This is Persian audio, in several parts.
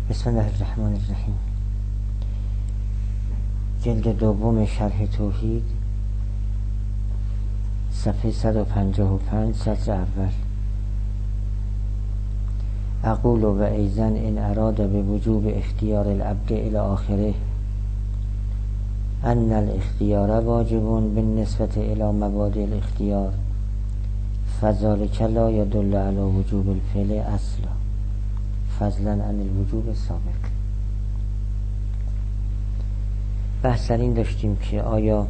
بسم الله الرحمن الرحیم. جلد دوم شرح توحید، صفحه 155، سطر اول. اقول و ایزن ان اراد بوجوب اختیار العبد الى آخره ان الاختیار واجب بالنسبة الى مبادئ الاختیار فذلك لا يدل على وجوب الفعل اصلا فضلا عن الوجوب السابق. بحث این داشتیم که آیا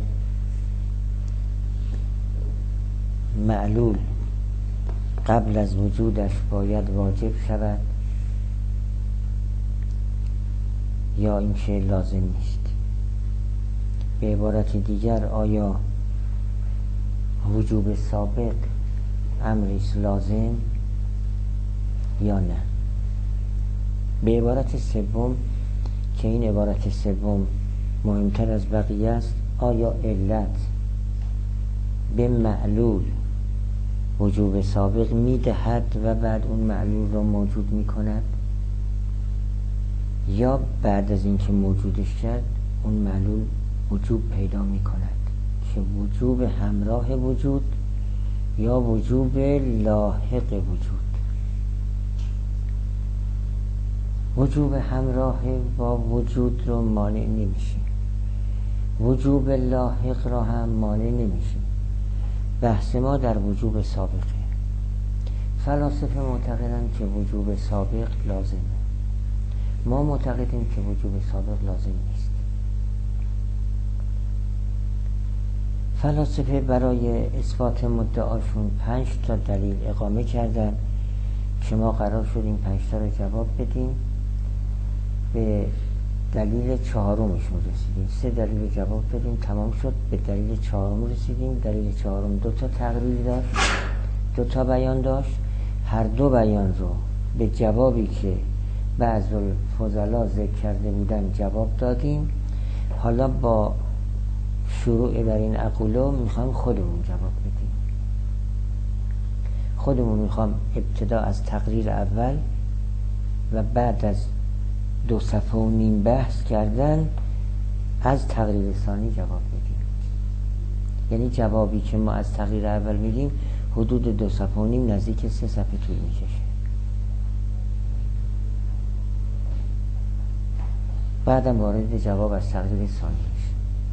معلول قبل از وجودش باید واجب شود یا اینکه لازم نیست. به عبارت دیگر آیا وجوب سابق امریست لازم یا نه. به عبارت سوم که این عبارت سوم مهمتر از بقیه است، آیا علت به معلول وجوب سابق میدهد و بعد اون معلول را موجود میکند یا بعد از اینکه موجودش کرد اون معلول وجوب پیدا میکند که وجوب همراه وجود یا وجوب لاحق وجود. وجوب همراه با وجود رو مانع نمیشه، وجوب لاحق را هم مانع نمیشه. بحث ما در وجوب سابقه. فلاسفه معتقدند که وجوب سابق لازمه، ما معتقدیم که وجوب سابق لازم نیست. فلاسفه برای اثبات مدعاشون 5 تا دلیل اقامه کردن که ما قرار شد این 5 تا رو جواب بدیم. به دلیل 4مشون رسیدیم، 3 دلیل جواب بدیم، تمام شد. به دلیل 4 رسیدیم. دلیل 4 2 تا تقریر داشت، 2 تا بیان داشت. هر 2 بیان رو به جوابی که بعض الفضلا ذکر کرده بودن جواب دادیم. حالا با شروع در این اقوله میخوام خودمون جواب بدیم. خودمون میخوام ابتدا از تقریر اول و بعد از 2.5 صفحه بحث کردن از تقریر ثانی جواب بدیم. یعنی جوابی که ما از تقریر اول میدیم حدود 2.5 صفحه نزدیک 3 صفحه طول میکشه. بعدم وارد جواب از تقریر ثانی میشه.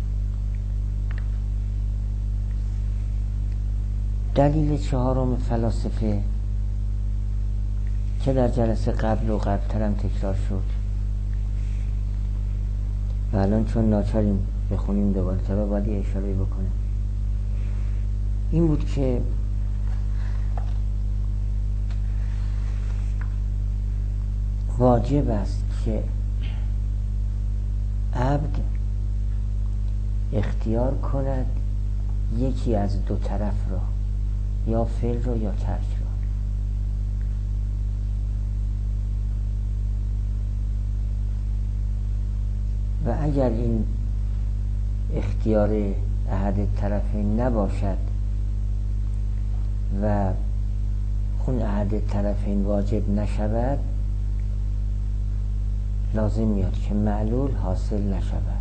دلیل 4 فلاسفه که در جلسه قبل و قبلترم تکرار شد و الان چون ناچاریم بخونیم دوباره تا باید یه اشاره بکنیم، این بود که واجب است که عبد اختیار کند یکی از 2 طرف را، یا فعل را یا ترک را. و اگر این اختیار احد طرفین نباشد و اون احد طرفین واجب نشود، لازم میاد که معلول حاصل نشود،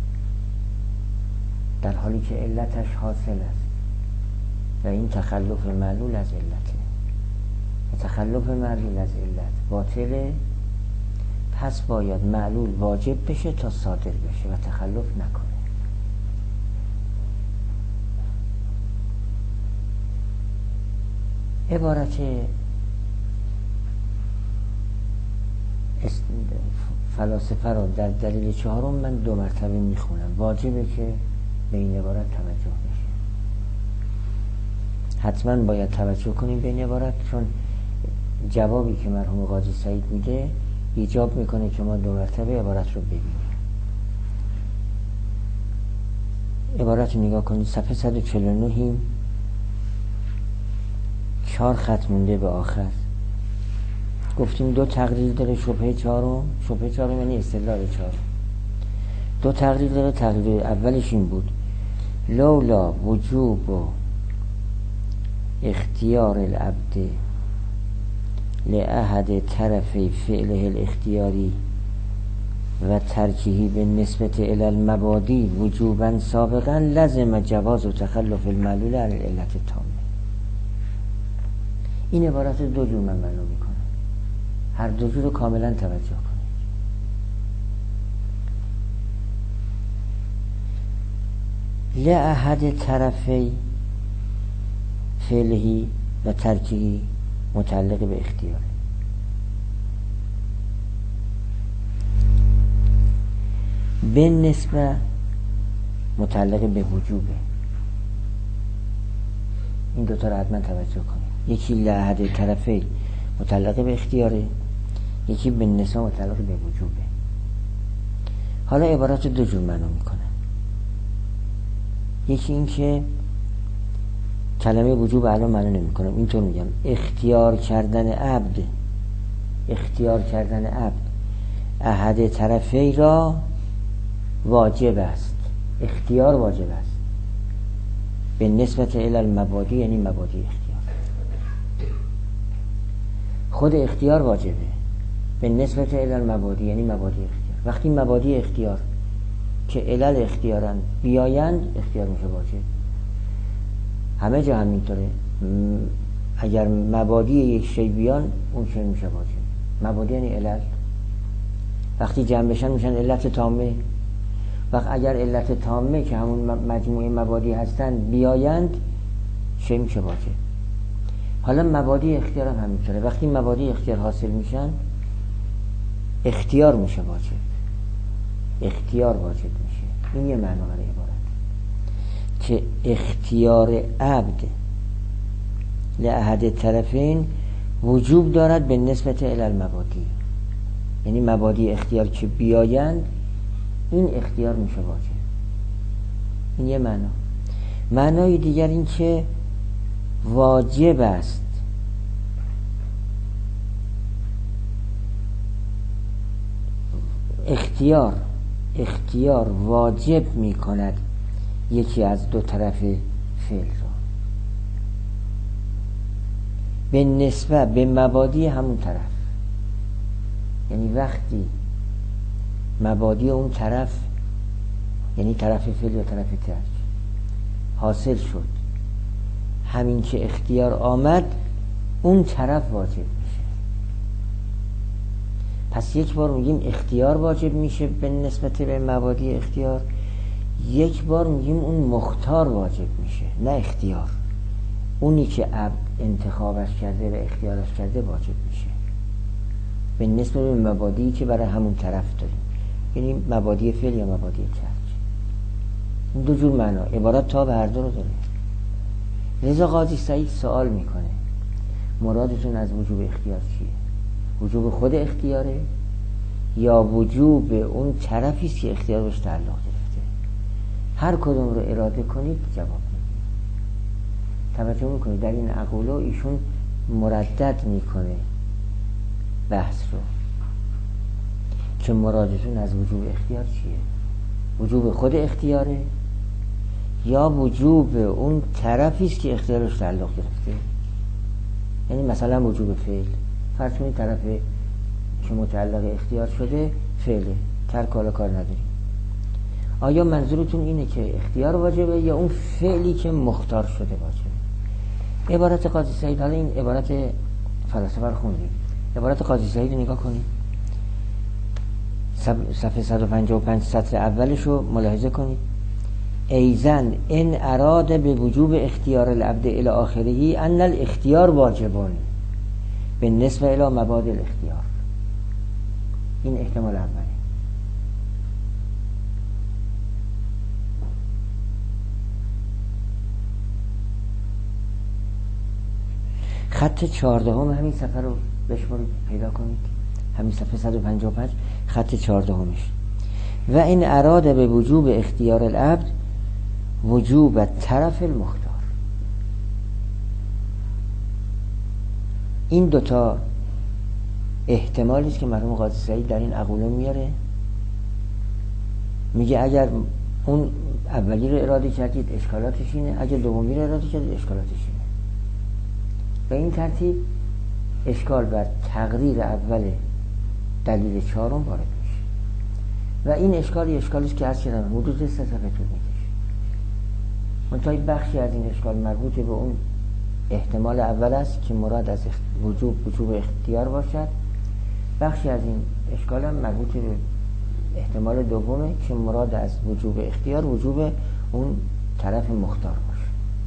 در حالی که علتش حاصل است و این تخلف معلول از علته. تخلف معلول از علت باطله، پس باید معلول واجب بشه تا صادر بشه و تخلف نکنه. عبارت فلاسفه رو در دلیل 4 من 2 مرتبه میخونم. واجبه که به این عبارت توجه بشه. حتما باید توجه کنیم به این عبارت، چون جوابی که مرحوم قاضی سعید میده ایجاب میکنه که ما 2 مرتبه عبارت رو ببینیم. عبارت رو نگاه کنید، صفحه 149 4 خط مونده به آخر. گفتیم 2 تقریر داره شبهه 4. شبهه 4 یعنی استدلال 4. 2 تقریر داره. تقریر اولش این بود: لولا وجوب و اختیار العبد لأحد طرفی فعله الاختیاری و ترکیهی به نسبت الی المبادی وجوبا سابقا لزم جواز و تخلف المعلول عن العلت تامه. این عبارت دو جور من معلوم میکنم، هر دو جور رو کاملا توجه کنید. لأحد طرفی فعلهی و ترکیهی متعلق به اختیار، به نسبه متعلق به وجوبه. این دوتا رو حتما توجه کنید. یکی لأحد طرفی متعلق به اختیاره، یکی به نسبه متعلق به وجوبه. حالا عبارات دو جور معنا میکنم. یکی این که کلمه وجوب الان معنا نمیکنم، اینطور میگم اختیار کردن عبد احد طرفی را واجب است. اختیار واجب است به نسبت الی المبادی، یعنی مبادی اختیار. خود اختیار واجبه به نسبت الی المبادی، یعنی مبادی اختیار. وقتی مبادی اختیار که علل اختیارن بیایند، اختیار میشه واجب. همه جا همینطوره. اگر مبادی یک شی بیان، اون شی میشه واجب. مبادی یعنی علل، وقتی جمع بشن میشن علت تامه. وقت اگر علت تامه که همون مجموعه مبادی هستن بیایند، شی میشه واجب. حالا مبادی اختیار هم همینطوره. وقتی مبادی اختیار حاصل میشن، اختیار میشه واجب. اختیار واجب میشه. این یه معنی برای عبارت که اختیار عبد لأحد طرفین وجوب دارد به نسبت الی المبادی، یعنی مبادی اختیار که بیایند، این اختیار میشه واجب. این یه معنا. معنای دیگر این که واجب است اختیار واجب میکند یکی از دو طرف فعل را به نسبت به مبادی همون طرف. یعنی وقتی مبادی اون طرف، یعنی طرف فعل یا طرف ترک حاصل شد، همین که اختیار آمد، اون طرف واجب میشه. پس یک بار میگیم اختیار واجب میشه به نسبت به مبادی اختیار، یک بار میگیم اون مختار واجب میشه، نه اختیار. اونی که عبد انتخابش کرده و اختیارش کرده واجب میشه به نسبت به مبادی که برای همون طرف داریم، یعنی مبادی فعل یا مبادی ترک. این دو جور معنا عبارت تا به هر دو رو داره. رضا قاضی سعید سوال میکنه مرادتون از وجوب اختیار چیه؟ وجوب خود اختیاره یا وجوب اون طرفی است که اختیار بهش تعلق گرفته؟ هر کدوم رو اراده کنید جواب میدید. توجه میکنید در این اقوله ایشون مردد میکنه بحث رو که مرادتون از وجوب اختیار چیه؟ وجوب خود اختیاره یا وجوب اون طرفی است که اختیارش تعلق گرفته؟ یعنی مثلا وجوب فعل، فرض کنید طرف که متعلق اختیار شده فعله، ترک حالا کار نداریم. آیا منظورتون اینه که اختیار واجبه یا اون فعلی که مختار شده واجبه؟ عبارت قاضی سعید، حالا این عبارت فلسفه رو خوندیم، عبارت قاضی سعید رو نگاه کنید، صفحه 155 سطر اولش رو ملاحظه کنید. ایزن ان اراد به وجوب اختیار العبد الی آخره ان الاختیار واجبان به نسبه الی مبادی الاختیار. این احتمال اولی. خط 14 همین صفحه رو بشمارید پیدا کنید، همین صفحه 155 خط 14 و این اراده به وجوب اختیار العبد وجوب طرف المختار. این دوتا احتمالی است که مرحوم قاضی سعید در این اقوله میاره. میگه اگر اون اولی رو اراده کردید اشکالاتش اینه، اگر دومی رو اراده کردید اشکالاتش اینه. به این ترتیب اشکال بر تقریر اول دلیل چهارم وارد میشه. و این اشکالی است که عرض کردم حدود 3 صفحه طول میکشه. منتها بخشی از این اشکال مربوط به اون احتمال اول است که مراد از وجوب اختیار باشد. بخشی از این اشکال هم مربوط به احتمال دومه که مراد از وجوب اختیار وجوب اون طرف مختار باشه.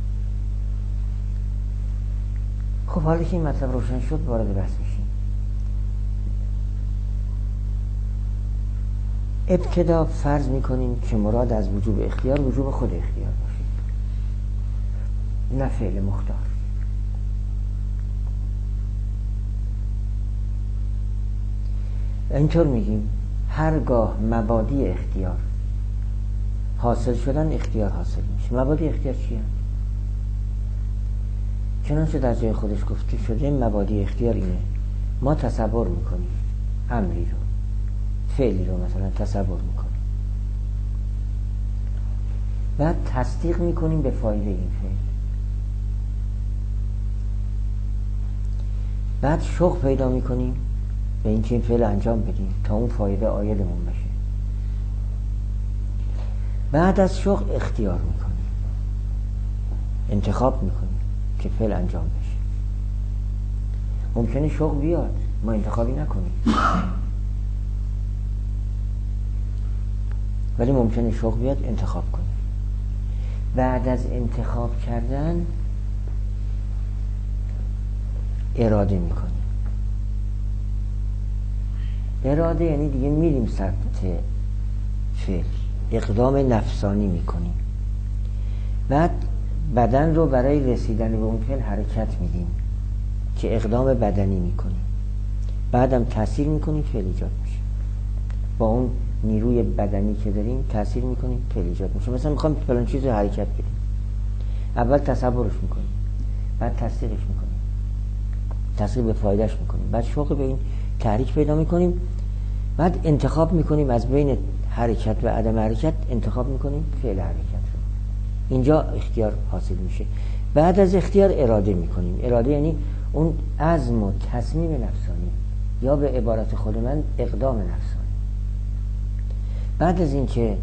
خب حالا که این مطلب روشن شد وارد بحث میشیم. ابتدا فرض میکنیم که مراد از وجوب اختیار وجوب خود اختیار باشه، نه فعل مختار. اینطور میگیم هرگاه مبادی اختیار حاصل شدن اختیار حاصل میشه. مبادی اختیار چیه؟ چنانچه در جای خودش گفته شده مبادی اختیار اینه: ما تصور میکنیم امری رو، فعلی رو مثلا تصور میکنیم، بعد تصدیق میکنیم به فایده این فعل، بعد شوق پیدا میکنیم به این که این فعل انجام بدیم تا اون فایده عایدمون بشه. بعد از شوق اختیار میکنیم، انتخاب میکنیم که فعل انجام بشه. ممکنه شوق بیاد ما انتخابی نکنیم، ولی ممکنه شوق بیاد انتخاب کنیم. بعد از انتخاب کردن اراده میکنیم. اراده یعنی دیگه میریم سمت فعل، اقدام نفسانی میکنیم. بعد بدن رو برای رسیدن به اون فعل حرکت میدیم که اقدام بدنی میکنیم. بعدم تاثیر میکنیم فعل ایجاد میشه. با اون نیروی بدنی که داریم تاثیر میکنیم فعل ایجاد میشه. مثلا میخوایم فلان چیز رو حرکت بدیم، اول تصورش میکنیم، بعد تصدیقش میکنیم، تصدیق به فایدهش میکنیم، بعد شوق به این تحریک پیدا میکنیم، بعد انتخاب میکنیم از بین حرکت و عدم حرکت، انتخاب میکنیم فعل حرکت رو. اینجا اختیار حاصل میشه. بعد از اختیار اراده میکنیم. اراده یعنی اون عزم و تصمیم نفسانی، یا به عبارت خود من اقدام نفسانی. بعد از اینکه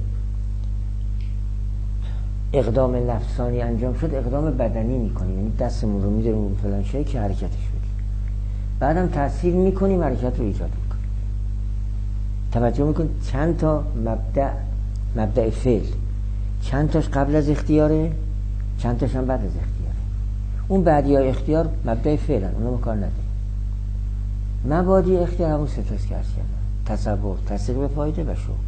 اقدام نفسانی انجام شد اقدام بدنی میکنیم، یعنی دستمون رو میذاریم اون فلان شایی که حرکتش بدیم. بعدم تاثیر میکنیم، حرکت رو ایجاد میکنیم. توجه میکنید چند تا مبدأ فعل، چند تاش قبل از اختیاره، چند تاش هم بعد از اختیاره. اون بعدی های اختیار مبدأ فعلن، اونا ما کار نداریم. مبادی اختیار همون سه تاست که عرض کردم: تصور، تصدیق به فایده و شوق.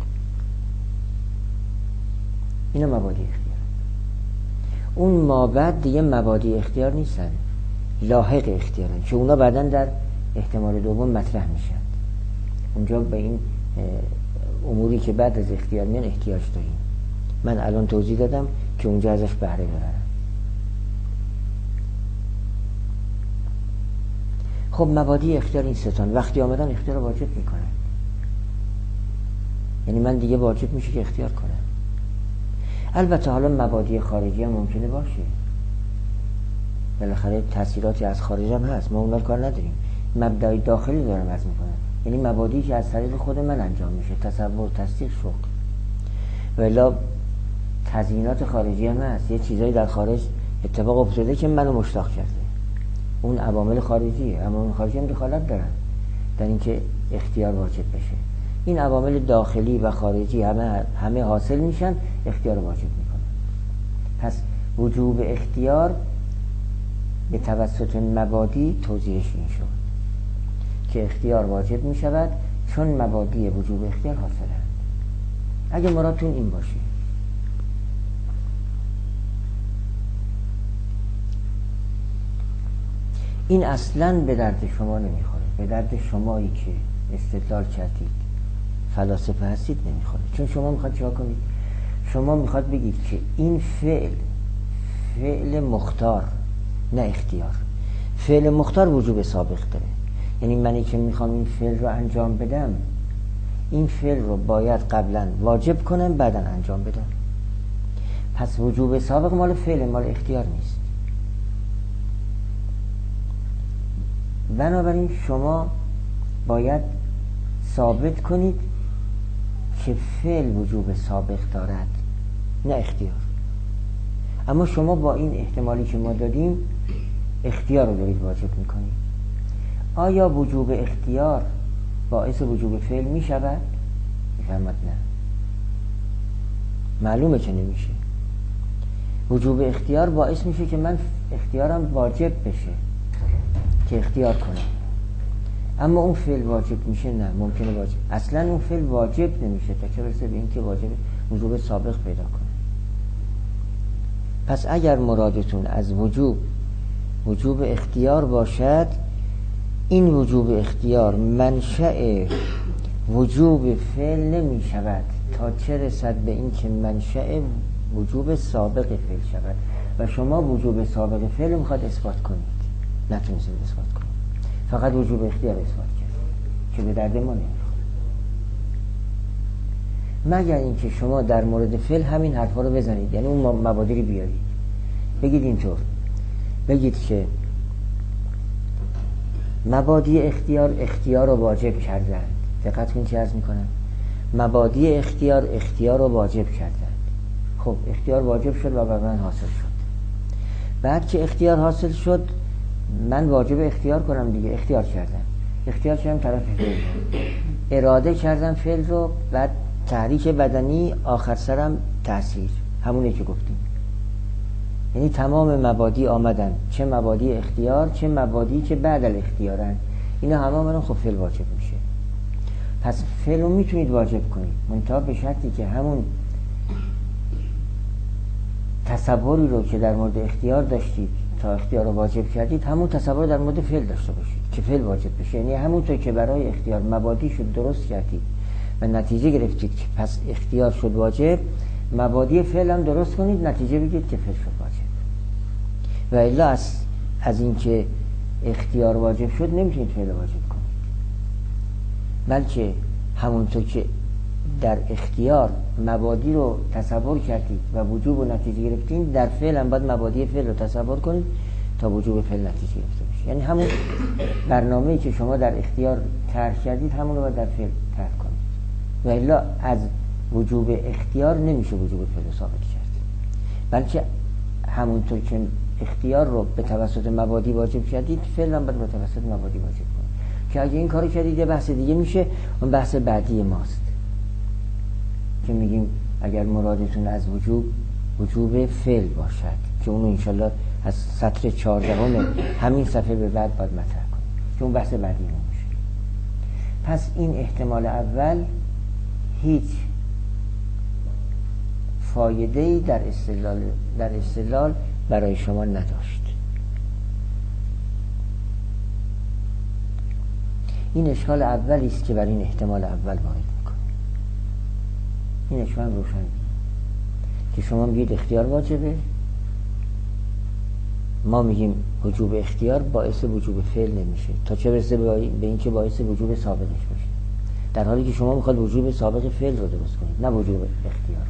اینا مبادی اختیار. اون مابعد دیگه مبادی اختیار نیستن، لاحق اختیارن که اونا بعدن در احتمال دوم مطرح میشن. اونجا به این اموری که بعد از اختیار میان احتیاج داریم. من الان توضیح دادم که اونجا ازش بهره ببرم. خب مبادی اختیار این ستان وقتی آمدن اختیار رو واجب میکنن. یعنی من دیگه واجب میشه که اختیار کنم. البته حالا مبادی خارجی هم ممکنه باشه، بالاخره تاثیراتی از خارج هم هست، ما اونا رو کار نداریم. مبدأ داخلی دارم عرض میکنم، یعنی مبادی که از طریق خود من انجام میشه: تصور، تصدیق، شوق. و الا تزیینات خارجی هم هست، یه چیزایی در خارج اتفاق افتاده که منو مشتاق کرده. اون عوامل خارجیه. عوامل خارجی هم دخالت دارن در اینکه اختیار واجب بشه. این عوامل داخلی و خارجی همه حاصل میشن، اختیار واجب میکنن. پس وجوب اختیار به توسط مبادی توضیحش این شد که اختیار واجب میشود چون مبادی وجوب اختیار حاصلند. اگه مرادتون این باشه. این اصلاً به درد شما نمیخوره، به درد شمایی که استدلال کردید فلاسفه هستید نمیخوره. چون شما میخواد چیکار کنید؟ شما میخواد بگید که این فعل مختار، نه اختیار. فعل مختار وجوب سابق داره. یعنی منی که میخوام این فعل رو انجام بدم، این فعل رو باید قبلا واجب کنم بعدا انجام بدم. پس وجوب سابق مال فعل، مال اختیار نیست. بنابراین شما باید ثابت کنید که فعل وجوب سابق دارد، نه اختیار. اما شما با این احتمالی که ما دادیم اختیار رو دارید واجب میکنید. آیا وجوب اختیار باعث وجوب فعل میشود؟ میفرماد نه، معلومه که نمیشه. وجوب اختیار باعث میشه که من اختیارم واجب بشه که اختیار کنم، اما اون فعل واجب میشه؟ نه، ممکنه واجب، اصلا اون فعل واجب نمیشه تا چه برسه به این که واجب وجوب سابق پیدا کنه. پس اگر مرادتون از وجوب اختیار باشد، این وجوب اختیار منشأ وجوب فعل نمی شود تا چه رسد به این که منشأ وجوب سابق فعل شود و شما وجوب سابق فعل میخواد اثبات کنید، نتونستید اثبات کنید، فقط وجوب اختیار اثبات کرد که به درد ما نمیخواد. مگر اینکه شما در مورد فعل همین حرفا رو بزنید، یعنی اون مبادی رو بیارید، بگید اینطور، بگید که مبادی اختیار رو واجب کردند. دقت کنید چه عرض میکنم، مبادی اختیار رو واجب کردند. خب اختیار واجب شد و بر من حاصل شد. بعد که اختیار حاصل شد من واجب اختیار کنم دیگه، اختیار کردم طرف فعل، اراده کردم فعل رو، بعد تحریک بدنی، آخر سرم تأثیر، همونه که گفتیم. یعنی تمام مبادی آمدن، چه مبادی اختیار چه مبادی که بعد الاختیارن، اینا همه من خب فعل واجب میشه. پس فعل رو میتونید واجب کنید، منتها به شرطی که همون تصوری رو که در مورد اختیار داشتید تا اختیار رو واجب کردید، همون تصور در مورد فعل داشته باشید که فعل واجب بشه. یعنی همونطور که برای اختیار مبادی شد درست کردید و نتیجه گرفتید که پس اختیار شد واجب، مبادی فعل هم درست کنید، نتیجه بگید که فعل شد واجب. و الا از این که اختیار واجب شد نمیتونید فعل واجب کنید، بلکه همونطور که در اختیار مبادی رو تصور کردید و وجوب و نتیجه گرفتید، در فعل هم باید مبادی فعل رو تصور کنید تا وجوب فعل نتیجه گرفته بشه. یعنی همون برنامه‌ای که شما در اختیار طرح کردید همون رو باید در فعل طرح کنید، و الا از وجوب اختیار نمیشه وجوب فعل رو ثابت کرد، بلکه همونطور که اختیار رو به توسط مبادی واجب کردید، فعل هم باید به توسط مبادی واجب کنید. که اگه این کارو کردید یه بحث دیگه میشه، اون بحث بعدی ماست که میگیم اگر مرادتون از وجوب فعل باشد، که اونو انشالله از سطر 14 همین صفحه به بعد باید مطرح کنیم که اون بحث بعدی ما میشه. پس این احتمال اول هیچ فایده‌ای در استدلال برای شما نداشت. این اشکال اولی است که برای این احتمال اول وارد میکنه. این اشکال روشن که شما میگید اختیار واجبه، ما میگیم وجوب اختیار باعث وجوب فعل نمیشه تا چه برسه به این که باعث وجوب سابقش بشه، در حالی که شما میخواد وجوب سابق فعل رو درست کنید، نه وجوب اختیار.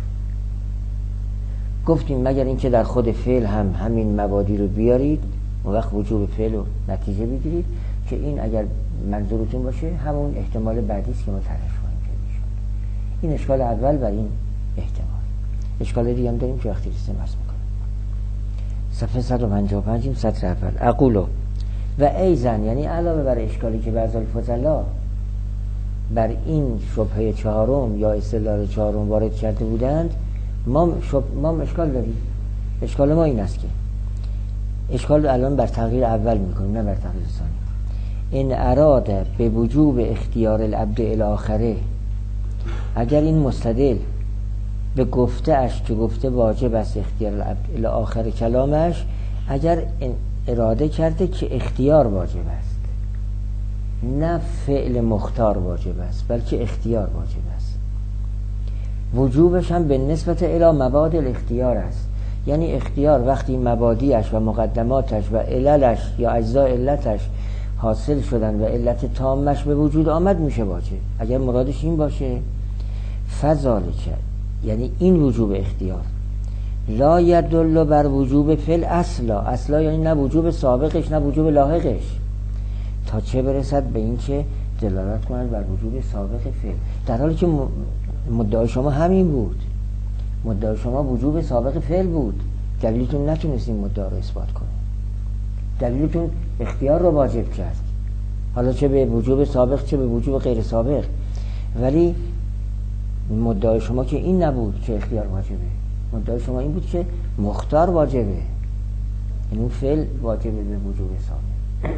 گفتیم مگر اینکه در خود فعل هم همین مبادی رو بیارید، اون وقت وجوب فعل رو نتیجه بگیرید، که این اگر منظورتون باشه همون احتمال بعدی است که ما طرح خواهیم کرد. این اشکال اول بر این احتمال. اشکال دیگه هم داریم که وقتی رسیم عرض میکنم. صفحه 155 این سطر اول. اقولو و ایزن، یعنی علاوه بر اشکالی که بعض الفضلا بر این شبهه چهارم یا استدلال چهارم وارد کرده بودند، ما اشکال داریم. اشکال ما این است که اشکال الان بر تغییر اول میکنیم، نه بر تغییر ثانی. این اراده به وجوب اختیار العبد الاخره، اگر این مستدل به گفته اش که گفته واجب است اختیار العبد الاخره کلامش، اگر اراده کرده که اختیار واجب است، نه فعل مختار واجب است بلکه اختیار واجب است، وجوبش هم به نسبت الی مبادی الاختیار است. یعنی اختیار وقتی مبادیش و مقدماتش و عللش یا اجزاء علتش حاصل شدن و علت تامش به وجود آمد میشه واجب. اگر مرادش این باشه فذالک، یعنی این وجوب اختیار لا یدل بر وجوب فعل اصلا یعنی نه وجوب سابقش نه وجوب لاحقش، تا چه برسد به این که دلالت کند بر وجوب سابق فعل، در حالی که مدعای شما همین بود، مدعای شما وجوب سابق فعل بود، دلیلتون نتونستین مدعا رو اثبات کنید، دلیلتون اختیار رو واجب کرد، حالا چه به وجوب سابق چه به وجوب غیر سابق. ولی مدعای شما که این نبود که اختیار واجبه، مدعای شما این بود که مختار واجبه، این فعل واجبه به وجوب سابق.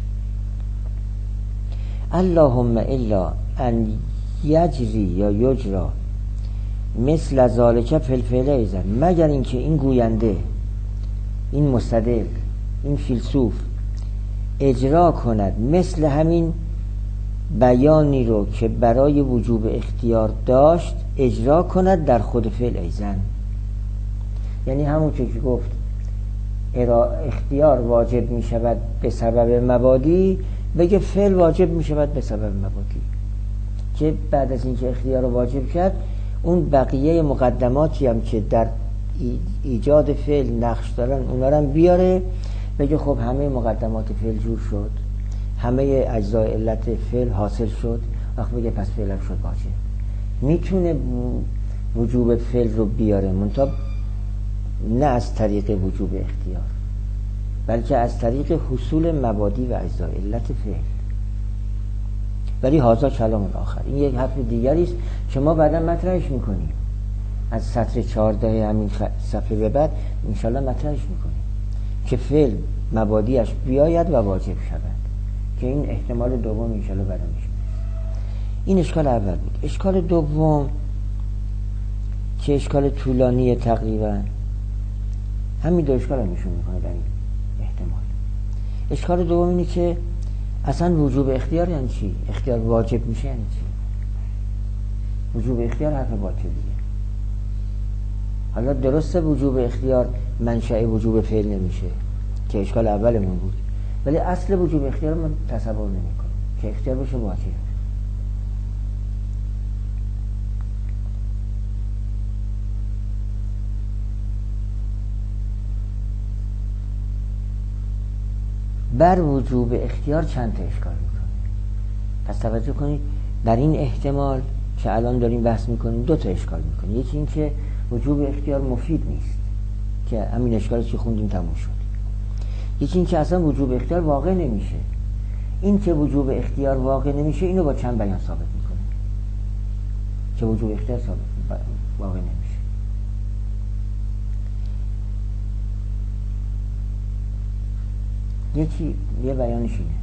اللهم الا ان یجری یا یجرا مثل ذالک فی الفعل ایضا، مگر اینکه این گوینده، این مستدل، این فیلسوف اجرا کند مثل همین بیانی رو که برای وجوب اختیار داشت اجرا کند در خود فعل ایضا. یعنی همون که گفت اختیار واجب می شود به سبب مبادی، بگه فعل واجب می شود به سبب مبادی، که بعد از اینکه اختیار رو واجب کرد اون بقیه مقدماتی هم که در ایجاد فعل نقش دارن اونا رو هم بیاره، بگه خب همه مقدمات فعل جور شد، همه اجزای علت فعل حاصل شد، وقت بگه پس فعل شد واجب. میتونه وجوب فعل رو بیاره، منتها نه از طریق وجوب اختیار، بلکه از طریق حصول مبادی و اجزای علت فعل. ولی هذا کلام آخر، این یک حرف دیگری است که ما بعدا مطرحش میکنیم، از سطر 14 همین صفحه به بعد انشالله مطرحش میکنیم که فعل مبادیش بیاید و واجب شود، که این احتمال دوم انشالله بعدا میشه. این اشکال اول بود. اشکال دوم که اشکال طولانیه، تقریبا همین دو اشکال هم نشون میکنه در این احتمال. اشکال دوم اینه که اصلا وجوب اختیار یعنی چی؟ اختیار واجب میشه یعنی چی؟ وجوب اختیار حرف باطلیه. حالا درسته وجوب اختیار منشأ وجوب فعل نمیشه که اشکال اولمون بود، ولی اصل وجوب اختیار من تصور نمیکنم که اختیار بشه واجب. بر وجوب اختیار چند تا اشکال میکنه. پس توجه کنید، در این احتمال که الان داریم بحث میکنیم دو تا اشکال میکنه. یکی این که وجوب اختیار مفید نیست، که همین اشکالی که خوندیم تموم شد. یکی این که اصلا وجوب اختیار واقع نمیشه. این که وجوب اختیار واقع نمیشه اینو با چند بیان ثابت میکنه که وجوب اختیار واقع نمیشه. یه بیانش اینه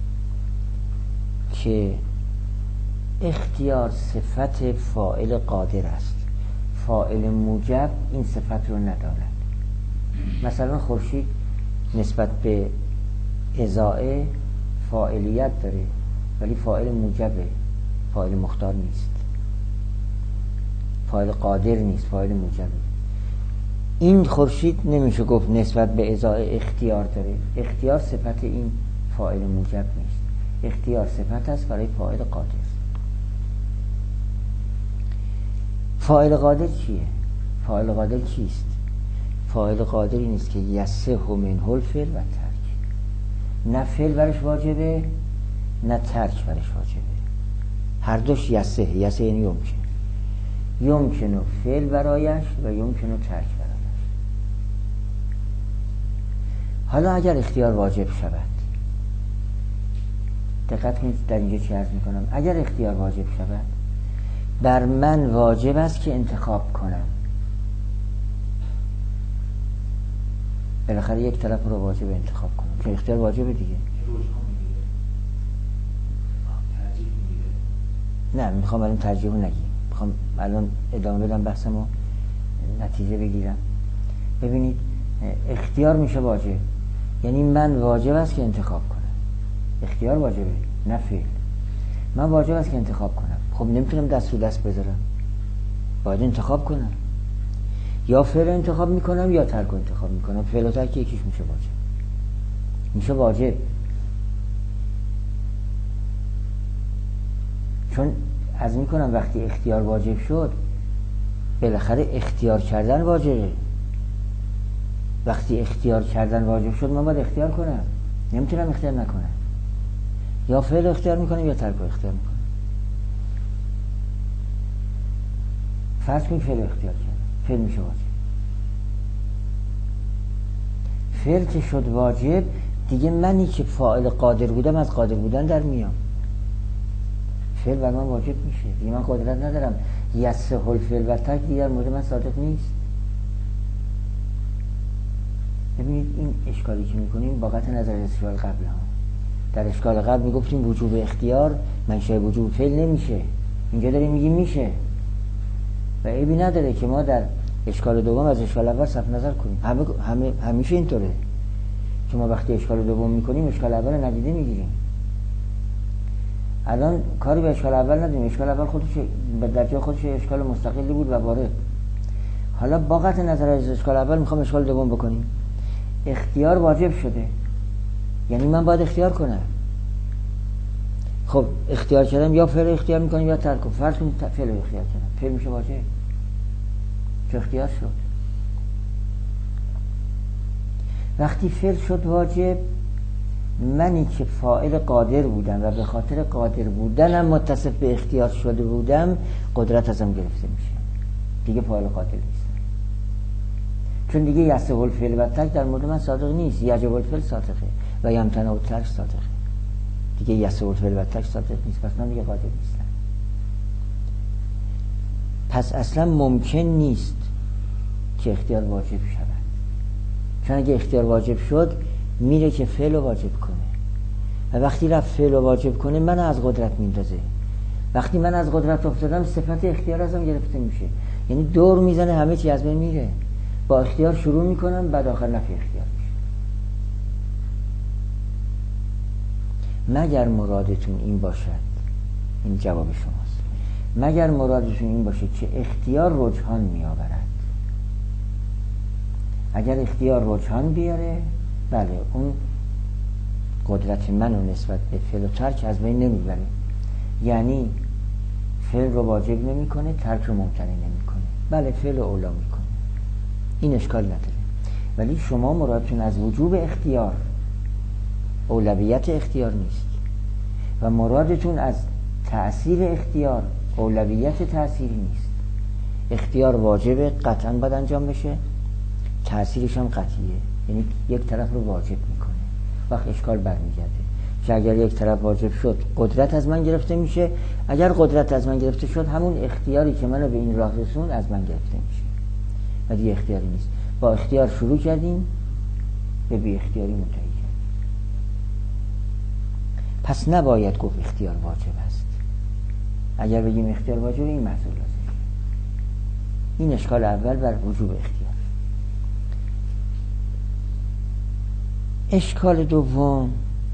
که اختیار صفت فاعل قادر است، فاعل موجب این صفت رو ندارد. مثلا خورشید نسبت به اضاءه فاعلیت داره، ولی فاعل موجبه، فاعل مختار نیست، فاعل قادر نیست، فاعل موجبه. این خورشید نمیشه گفت نسبت به اضاءه اختیار داره. اختیار صفت این فاعل موجب نیست، اختیار صفت است برای فاعل قادر. فاعل قادر چیه؟ فاعل قادر چیست؟ فاعل قادر این است که یصح منه الفعل و ترک، نه فعل برش واجبه نه ترک برش واجبه، هر دوش یصح. یصح یعنی یمکن فعل برایش و یمکن ترک برایش. حالا اگر اختیار واجب شود، دقت کنید در اینجا چی عرض میکنم، اگر اختیار واجب شود بر من واجب است که انتخاب کنم. بالاخره یک طرف رو واجب انتخاب کنم که اختیار واجبه دیگه. نه میخوام الان ترجیح نگیم، میخوام الان ادامه بدم بحثمو، نتیجه بگیرم. ببینید اختیار میشه واجب، یعنی من واجب است که انتخاب کنم. اختیار واجبه نه فعل. من واجب است که انتخاب کنم. خب نمیتونم دست رو دست بذارم، باید انتخاب کنم. یا فعل انتخاب میکنم یا ترک انتخاب میکنم. فعل و ترک یکیش میشه واجب. میشه واجب چون از میکنم وقتی اختیار واجب شد بالاخره اختیار کردن واجبه. وقتی اختیار کردن واجب شد من باید اختیار کنم، نمیتونم اختیار نکنم. یا فعل اختیار میکنم یا ترک اختیار میکنم. فرض کن فعل اختیار کردم، فعل میشه واجب. فعل که شد واجب، دیگه منی که فاعل قادر بودم از قادر بودن در میام، فعل بر من واجب میشه دیگه. من قدرت ندارم یصح الفعل و ترک دیگر مورد من صادق نیست. ببینید این اشکالی که میکنیم با قطع نظر از اشکال قبل ها، در اشکال قبل میگفتیم وجوب اختیار منشأ وجوب فعل نمیشه، اینجا داریم میگیم میشه و عیبی نداره که ما در اشکال دوم از اشکال اول صرف نظر کنیم. همیشه اینطوره که ما وقتی اشکال دوم میکنیم اشکال اول رو ندیده میگیریم. الان کاری به اشکال اول نداریم، اشکال اول خودش در جای خودش اشکال مستقلی بود و وارد. حالا با قطع نظر از اشکال اول میخوام اشکال دوم بکنیم. اختیار واجب شده، یعنی من باید اختیار کنم. خب اختیار کردم، یا فعل اختیار میکنیم یا ترک. فرض کنید فعل اختیار کردم، فعل میشه واجب چون اختیار شد. وقتی فعل شد واجب، منی که فاعل قادر بودم و به خاطر قادر بودنم متصف به اختیار شده بودم، قدرت ازم گرفته میشه، دیگه فاعل قادر نیستم، چون دیگه یصح الفعل و ترک در مورد من صادق نیست. یجب الفعل صادقه و یمتنع الترک صادقه، دیگه یصح الفعل و ترک صادق نیست، پس من دیگه قادر نیستم. پس اصلا ممکن نیست که اختیار واجب شود، چون اگه اختیار واجب شد میره که فعل واجب کنه و وقتی رفت فعل واجب کنه من از قدرت میندازه. وقتی من از قدرت افتادم صفت اختیار ازم گرفته میشه، یعنی دور میزنه همه چی از بین میره. با اختیار شروع میکنم بعد آخر نفی اختیار میشه. مگر مرادتون این باشد، این جواب شماست، مگر مرادتون این باشه که اختیار رجحان میآورد. اگر اختیار رجحان بیاره، بله اون قدرت منو نسبت به فعل و ترک از بین نمیبره، یعنی فعل رو واجب نمیکنه، ترک رو ممتنع نمیکنه، بله فعل اولا میکنه، این اشکال نداره. ولی شما مرادتون از وجوب اختیار اولویت اختیار نیست و مرادتون از تأثیر اختیار اولویت تأثیری نیست. اختیار واجب قطعا باید انجام بشه، تأثیرش هم قطعیه، یعنی یک طرف رو واجب میکنه. وقت اشکال برمیگرده که اگر یک طرف واجب شد قدرت از من گرفته میشه، اگر قدرت از من گرفته شد همون اختیاری که منو به این راه رسون از من گرفته میشه و دیگه اختیاری نیست. با اختیار شروع کردیم، به بی اختیاری منتهی کردیم. پس نباید گفت اختیار واجب است. اگر بگیم اختیار واجب این محصول لازمه. این اشکال اول بر وجوب اختیار. اشکال دوم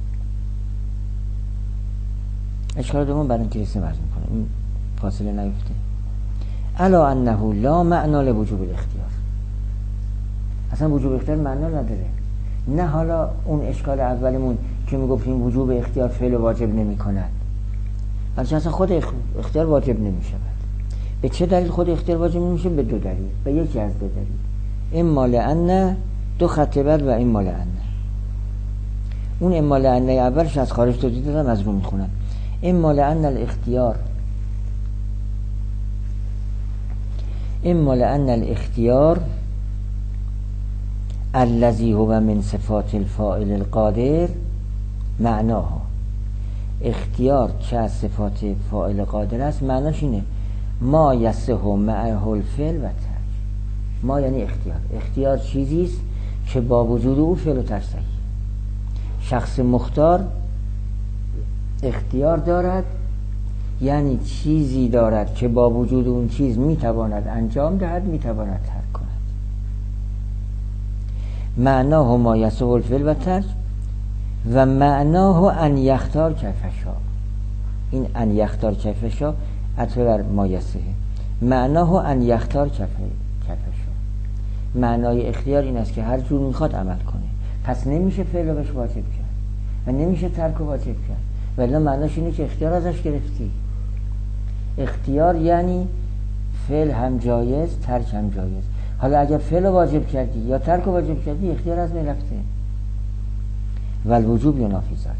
برای اینکه اسم عرض میکنه این فاصله نیفته. الا انه لا معنا لوجوب الاختیار، اصلا وجوب اختیار معنا نداره. نه حالا اون اشکال اولمون که میگفتیم وجوب اختیار فعل واجب نمی کند، بلکه اصلا خود اختیار واجب نمی شود. به چه دلیل خود اختیار واجب نمی شود؟ به دو دلیل، به یکی از دو دلیل. اما لأن دو خط بعد و اما لأن. اون اما لأن اولش از خارج توضیح دادم، از رو میخونم. اما لأن الاختیار الذي هو من صفات الفاعل القادر معناها. اختیار که از صفات فاعل قادر است معناش اینه ما یصح معه الفعل و ترک. ما یعنی اختیار چیزی است که با وجود او فعل و ترک صحیح. شخص مختار اختیار دارد، یعنی چیزی دارد که با وجود اون چیز میتواند انجام دهد، میتواند ترک کند. معناه ما یصح الفعل و ترک و معناه ان یختار کیفشا. این ان یختار کیفشا عطف بر ما یصح. معناه ان یختار کیفشا، معنای اختیار این است که هر جور میخواد عمل کنه. پس نمیشه فعل رو بهش واجب کرد و نمیشه ترک رو واجب کرد، ولی معناش اینه که اختیار ازش گرفتی. اختیار یعنی فعل هم جایز، ترک هم جایز. حالا اگر فعل رو واجب کردی یا ترک رو واجب کردی، اختیار از بین رفته. والوجوب ینافی ذلک.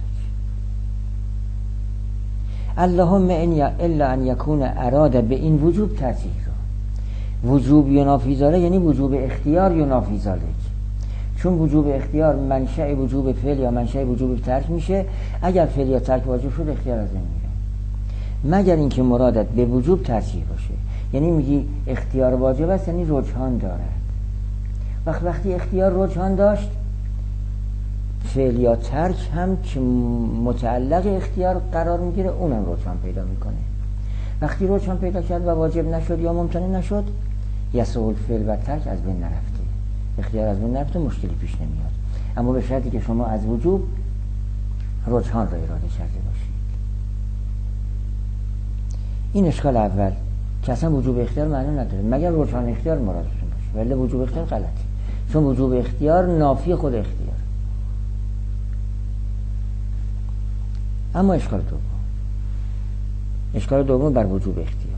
اللهم الا ان یکون اراده به این وجوب ترجیح رو. وجوب ینافی ذالک یعنی وجوب اختیار ینافی ذالک، چون وجوب اختیار منشأ وجوب فعل یا منشأ وجوب ترک میشه. اگر فعل یا ترک واجب شد اختیار از بین میره، مگر اینکه مرادت به وجوب ترجیح باشه. یعنی میگی اختیار واجب است یعنی رجحان دارد. وقتی اختیار رجحان داشت، فعل یا ترک هم که متعلق اختیار قرار میگیره اونم رجحان پیدا میکنه. وقتی رجحان پیدا کرد و واجب نشد یا ممتنع نشد، یسوع الفعل و ترک از بین نرفته، اختیار از بین نرفته، مشکلی پیش نمیاد. اما به شرطی که شما از وجوب رجحان را اراده کرده باشید. این اشکال اول که اصلا وجوب اختیار معنی نداره مگر رجحان اختیار مرادتون باشه، ولی وجوب اختیار غلطه، چون وجوب اختیار نافی خود اختیار. اما اشکال دوم بر وجوب اختیار.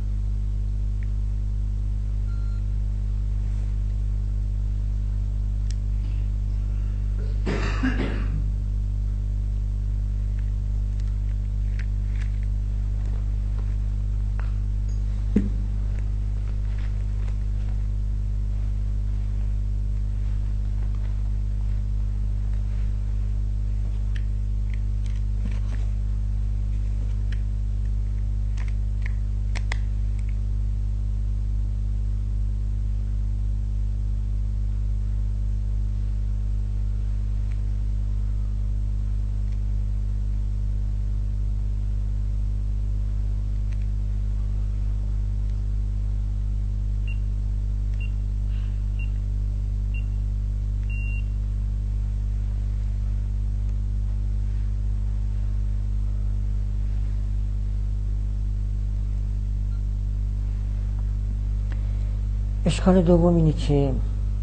اشکال دوم اینه که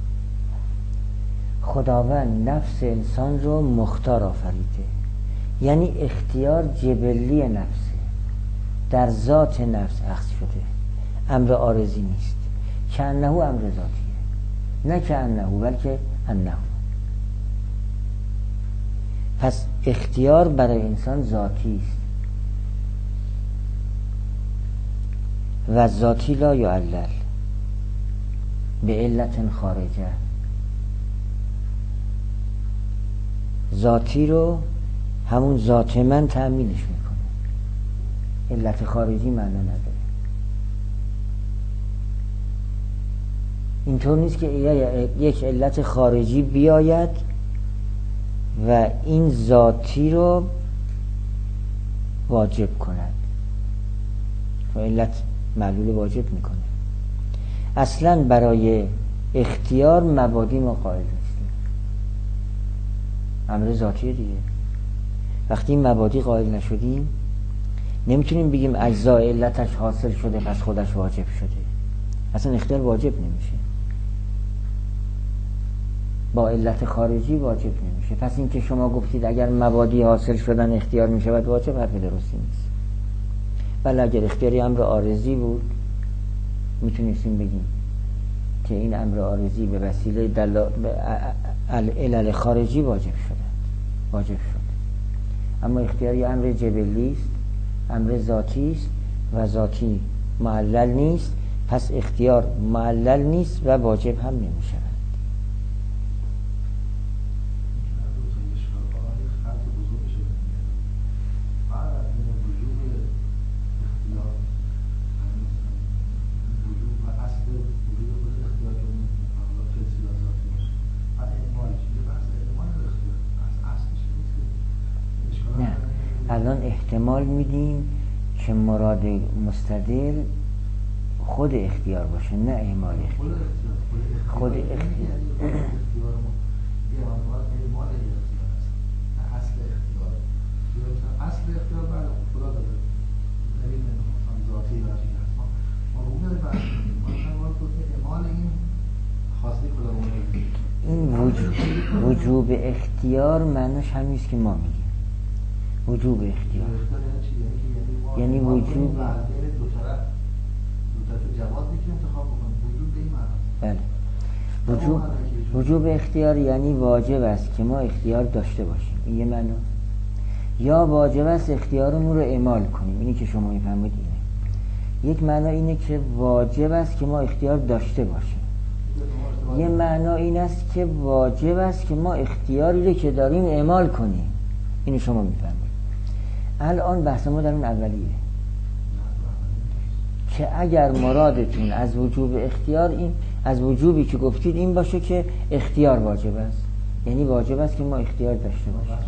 خداوند نفس انسان رو مختار آفریده، یعنی اختیار جبلی نفسه، در ذات نفس اخذ شده، امر عارضی نیست. که انه امر ذاتیه، نه که انه بلکه انه. پس اختیار برای انسان ذاتی است و ذاتی لا یعلل به علت خارجه. ذاتی رو همون ذات من تأمینش میکنه، علت خارجی معنا نداره. اینطور نیست که یک علت خارجی بیاید و این ذاتی رو واجب کند و علت معلول واجب میکنه. اصلا برای اختیار مبادی ما قائل نیستیم، امر ذاتی دیگه. وقتی این مبادی قائل نشدیم نمیتونیم بگیم اجزای علتش حاصل شده پس خودش واجب شده. اصلا اختیار واجب نمیشه، با علت خارجی واجب نمیشه. پس این که شما گفتید اگر مبادی حاصل شدن اختیار میشه بعد واجب، حرف درستی نیست. ولی اگر اختیاری امر عارضی بود میتونستیم بگیم که این امر عارضی به وسیله علل خارجی واجب شد. اما اختیاری امر جبلی است، امر ذاتی است و ذاتی معلل نیست، پس اختیار معلل نیست و واجب هم نمیشه. الان احتمال میدیم که مراد مستدل خود اختیار باشه، نه اعمال اختیار. خود اختیار اصل اختیار بعد خدا داره، دلیل مثلا ذاتی باشه اصلا ما رو داره بحث می‌کنیم. ما گفتیم اعمال این خواسته خدا. این وجوب اختیار معناش همین است که ما میگیم وجوب اختیار، یعنی وجوب دو طرف جواب میتونیم انتخاب بکنیم. وجوب به این معنی. بله. وجوب اختیار یعنی واجب است که ما اختیار داشته باشیم، این یه معناست. یا واجب است اختیارمون رو اعمال کنیم، اینی که شما میفهمید اینه. یک معنا اینه که واجب است که ما اختیار داشته باشیم. یه معنا این است که واجب است که ما اختیاری رو که داریم اعمال کنیم. اینو شما میفهمید. الان بحث ما در اون اولیه که اگر مرادتون از وجوب اختیار، این از وجوبی که گفتید این باشه که اختیار واجب است، یعنی واجب است که ما اختیار داشته باشیم.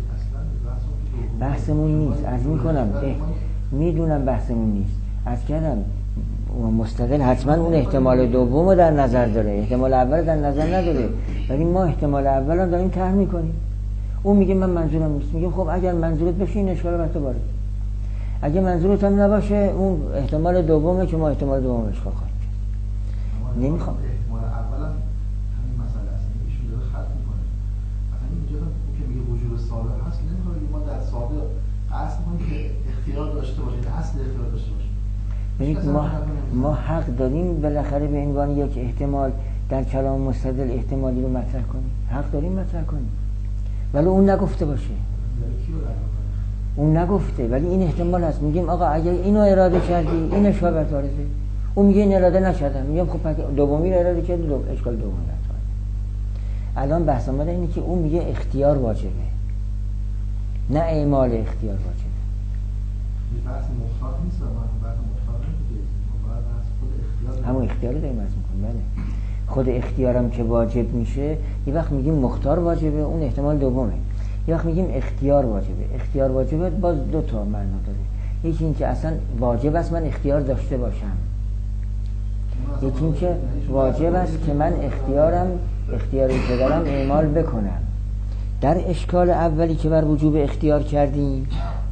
بحثمون نیست، عرض میکنم میدونم بحثمون نیست، عرض کردم مستقل حتما اون احتمال دوم رو در نظر داره، احتمال اول در نظر نداره، ولی ما احتمال اول رو داریم طرح میکنیم. اون میگه من منظورم نیست، میگه خب اگر منظورت باشه این اشکال بر تو وارد، اگه منظورت هم نباشه اون احتمال دومه که ما احتمال دوم اشکال خواهیم کرد. نمیخوام احتمال اولم همین مسئله است، ایشون داره خلط میکنه. مثلا اینجا اون که میگه وجوب سابق هست، نمیخواد ما در سابق قصد کنیم که اختیار داشته باشیم، اصل اختیار داشته باشیم. ببینید ما حق داریم بالاخره به عنوان یک احتمال در کلام مستدل احتمالی رو مطرح کنیم، حق داریم مطرح کنیم، ولی اون نگفته باشه، اون نگفته ولی این احتمال هست. میگیم آقا اگر اینو اراده کردی این اشکال بر تو وارده، اون میگه این اراده نکردم، میگم خب دومی رو اراده کردی، اشکال دومی بر تو وارده. الان بحث ما اینه که اون میگه اختیار واجبه، نه اعمال اختیار واجبه. بحث مختار نیست، بحث مختار نمیگه، بحث خود اختیار، همون اختیار رو داریم عرض می‌کنیم. بله خود اختیارم که واجب میشه، یه وقت میگیم مختار واجبه، اون احتمال دومه. یه وقت میگیم اختیار واجبه. اختیار واجبه باز دو تا معنا داره، یکی این که اصلا واجب است من اختیار داشته باشم، یکی این که واجب است که من اختیاری که دارم اعمال بکنم. در اشکال اولی که بر وجوب اختیار کردیم،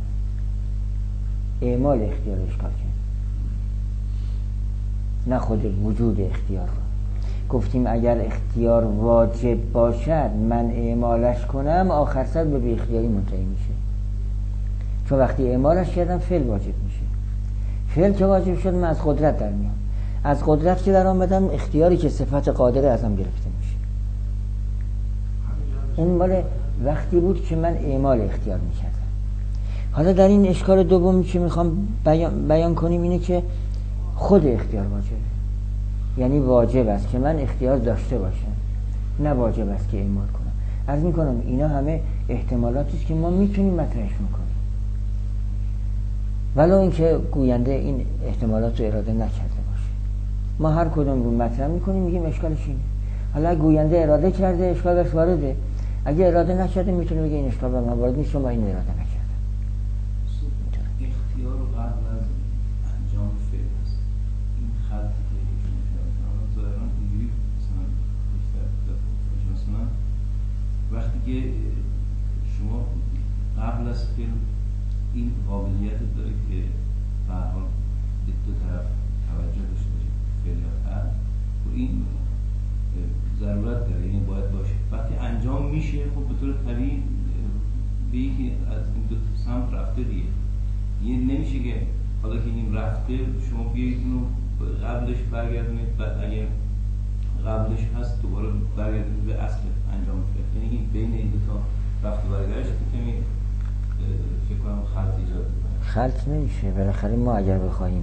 اعمال اختیار اشکال کردیم، نه خود وجود اختیار رو. گفتیم اگر اختیار واجب باشد من اعمالش کنم، آخر سر به بی اختیاری منتهی میشه، چون وقتی اعمالش کردم فعل واجب میشه. فعل که واجب شد من از قدرت در میام، از قدرت که در آمدم اختیاری که صفت قادره ازم گرفته میشه. اون مال وقتی بود که من اعمال اختیار میکردم. حالا در این اشکال دومی که میخوام بیان کنیم اینه که خود اختیار واجبه، یعنی واجب است که من اختیار داشته باشم، نه واجب است که اعمال کنم. عرض میکنم اینا همه احتمالاتی است که ما میتونیم مطرحش میکنیم، ولو اینکه گوینده این احتمالات رو اراده نکرده باشه. ما هر کدوم رو مطرح میکنیم میگیم اشکالش اینه. حالا گوینده اراده کرده اشکال بهش وارده، اگه اراده نکرده میتونه بگه این اشکال به من وارد نیست چون من این اراده نکردم. اختیار قبل از انجام فعل است. این خطی که ظاهرا اینجوری مثلا وقتی که شما قبل از فعل این قابلیت داره که به هر حال دو طرف توجه داشته باشه، فعل یا فعل، و این ضرورت داره، یعنی باید باشه. وقتی انجام میشه خب به طور طبیعی به یکی از این دو سمت رفته دیگه. یه نمیشه که حالا که این رفته شما بیایید اینو قبلش برگردونید، بعد اگه قبلش هست دوباره برگردونید به اصل انجام فعل. یعنی این بین این دو تا رفت و برگشت که فکر کنم خلط ایجاد می‌کنه. خلط نمیشه. بالاخره ما اگر بخوایم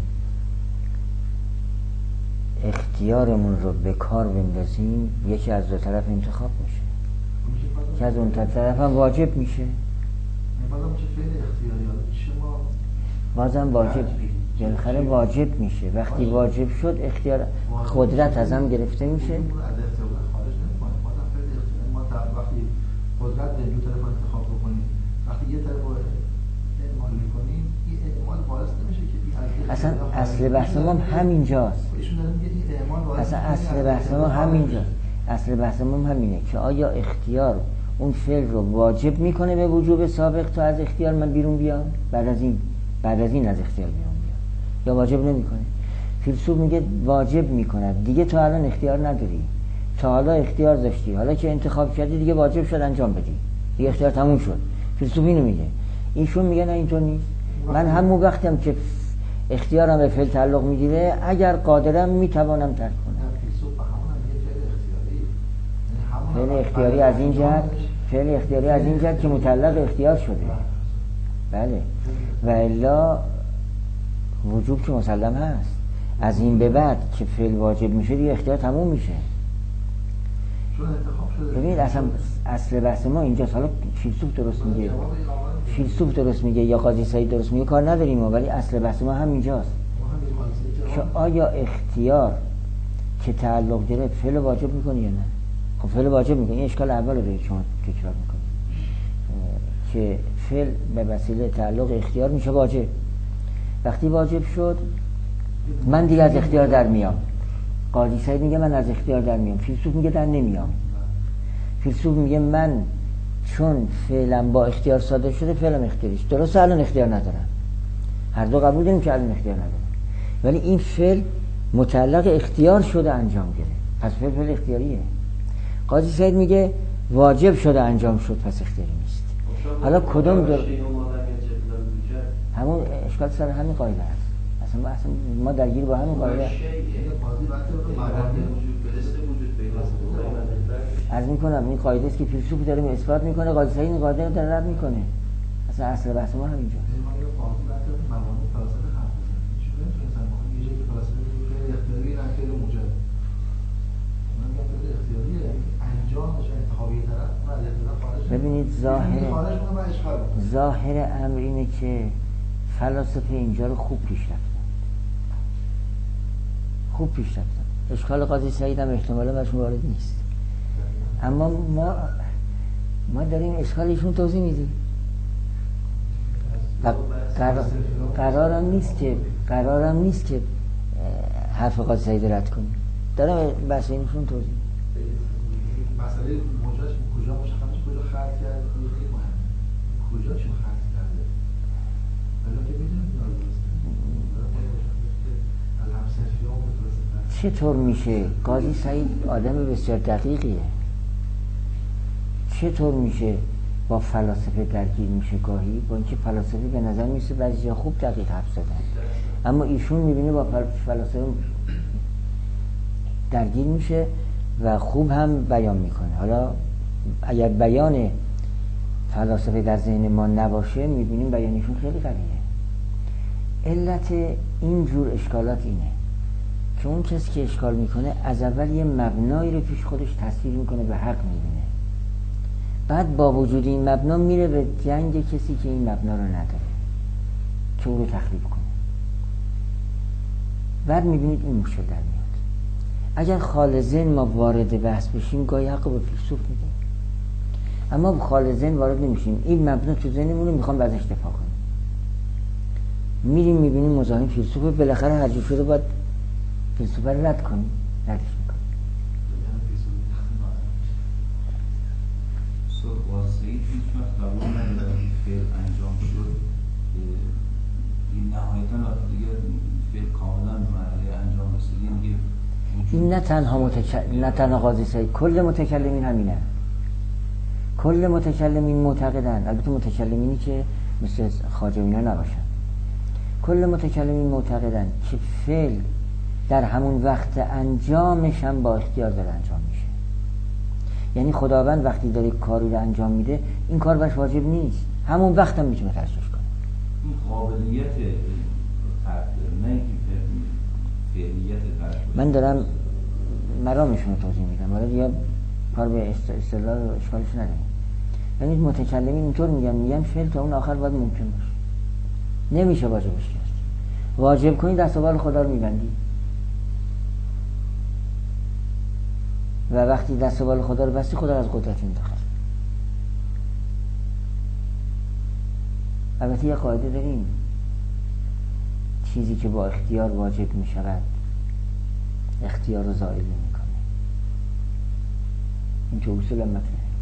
اختیارمون رو به کار بندازیم یکی از دو طرف انتخاب میشه، که از اون طرف هم واجب میشه. بازم چه فعل اختیاری شما بازم واجب بالاخره واجب میشه. وقتی واجب شد اختیار قدرت ازم گرفته میشه. از اختیار خارج نمی‌کنه. بازم فعل اختیاری ما وقتی قدرت دو طرف انتخاب بکنیم، وقتی یه طرف اعمال می‌کنیم این اعمال باعث نمیشه که اصلا اصل بحث ما همینجاست. اصلا اصل بحث ما همینجاست. اصل بحث ما همینه که آیا اختیار اون فعل رو واجب میکنه به وجوب سابق تا از اختیار من بیرون بیام، بعد از این از اختیار بیرون بیام، یا واجب نمیکنه. فیلسوف میگه واجب میکنه. دیگه تا الان اختیار نداری، تا حالا اختیار داشتی، حالا که انتخاب کردی دیگه واجب شد انجام بدی، دیگه اختیار تموم شد. فیلسوف اینو میگه. ایشون میگه نه اینطور نیست. من همون وقتم که اختیارم به فعل تعلق میگیره اگر قادرم میتوانم ترک کنم. فعل اختیاری از این جهت که متعلق اختیار شده. بله. و الا وجوب که مسلم هست. از این به بعد که فعل واجب میشه دیگه اختیار تموم میشه. چون انتخاب شده. ببینید اصل بحث ما اینجاست. حالا فیلسوف درست میگه، فیلسوف درست میگه یا قاضی سعید درست میگه، کار نداریم ما، ولی اصل بحث ما هم اینجاست که آیا اختیار که تعلق گرفت فعل واجب میکنه یا نه. خب فعل واجب میکنه. این اشکال اول رو دارید شما تکرار میکنید که فعل به وسیله تعلق اختیار میشه واجب. وقتی واجب شد من دیگه از اختیار در میام. قاضی سعید میگه من از اختیار در میام، فیلسوف میگه در نمیام. فیلسوف میگه من چون فعلم با اختیار صادر شده فعلم اختیاریش درسته، الان اختیار ندارم. هر دو قبول داریم که الان اختیار ندارم، ولی این فعل متعلق اختیار شده انجام گرفت، پس فعل اختیاریه. قاضی سعید میگه واجب شده انجام شد، پس اختیاری نیست. حالا کدوم همون اشکال سر همین قاعده است. اصلا ما درگیر با همین قاعده عرض میکنم. این قاعده است که فیلسوف داره اثبات میکنه، قاضی سعید این قاعده رو داره رد میکنه. اصلا اصل بحث ما همینجا. ببینید ظاهر امر اینه که فلاسفه اینجا رو خوب پیش رفتن. اشکال قاضی سعید هم احتمالا برشون وارد نیست، اما ما داریم اشکالشون توضیح میدیم. قرارم نیست که حرف قاضی سعید رد کنیم. دارم بحث اینشون توضیح میدیم. مسئله موجهش کجا مشخصه، کجا خرج کرده، خیلی مهمه. کجا چون خرج کرده. حالا که میدونیم چطور میشه قاضی سعید آدم بسیار دقیقیه، چطور میشه با فلاسفه درگیر میشه گاهی، با اینکه فلاسفه به نظر میسه بعضی جا خوب دقیق حرف زدن، اما ایشون میبینه با فلاسفه درگیر میشه و خوب هم بیان میکنه. حالا اگر بیان فلاسفه در ذهن ما نباشه میبینیم بیانشون خیلی قویه. علت این جور اشکالات اینه که اون کسی که اشکال میکنه از اول یه مبنایی رو پیش خودش تصویر میکنه به حق میبینه، بعد با وجود این مبنا میره به جنگ کسی که این مبنا رو نداره که او رو تخریب کنه. بعد میبینید این مشکل در میاد. اگر خالصین ما وارد بحث بشیم گاهی حق به فیلسوف میدیم، اما خالصین وارد نمیشیم. این مبنا تو ذهنمون رو میخوام ازش دفاع کنیم، میریم میبینیم مزاحم فیلسوفه، بالاخره هر جور شده باید فیلسوفه رو رد کنیم، ردش میکنیم. واسه هیچ وقت قبول ندارم که فعل انجام شد این نهایتاً دیگه فعل کاملا به مرحله انجام رسیدین دیگه. این نه تنها قاضی سعید، کل متکلمین همینه. کل متکلمین معتقدن، البته متکلمینی که مثل خواجه اینا نباشن، کل متکلمین معتقدن که فعل در همون وقت انجامش هم با اختیار داره انجام میشه. یعنی خداوند وقتی داره کاری رو انجام میده این کار باش واجب نیست، همون وقت هم میتونه ترسش کنه. این قابلیت نه فعلیت من دارم مرامشون رو توضیح میدم، حالا دیگه کار به اصطلاح و اشکالش نداریم. یعنی متکلمین اینطور میگن فعل تا اون آخر باید ممکن باشه، نمیشه واجبش کرد. واجب کنی دست و بال خدا رو میبندی و وقتی دست و بال خدا رو بستی خدا از قدرت مینداخت. البته یه قاعده داریم، چیزی که با اختیار واجب میشود اختیار رو زائل نمیکنه. این که اصول مطلبه.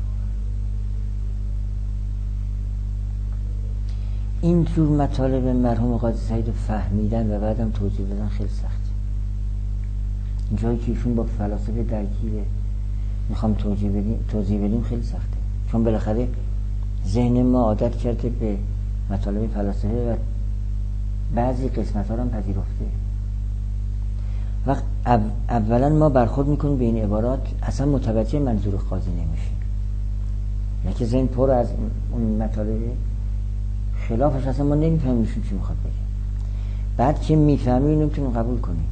این جور مطالب مرحوم قاضی سعید رو فهمیدن و بعدم توضیح دادن خیلی سخته. این جایی که ایشون با فلاسفه درگیره میخوام توضیح بدیم خیلی سخته، چون بالاخره ذهن ما عادت کرده به مطالب فلاسفه و بعضی قسمت ها رو هم پذیرفته. وقت اولا ما برخورد میکنیم به این عبارات اصلا متوجه منظور قاضی نمیشیم، نه که ذهن پر از اون مطالب خلافش اصلا ما نمیفهمیم چی میخواد بگه. بعد که میفهمی نمیتونیم قبول کنیم.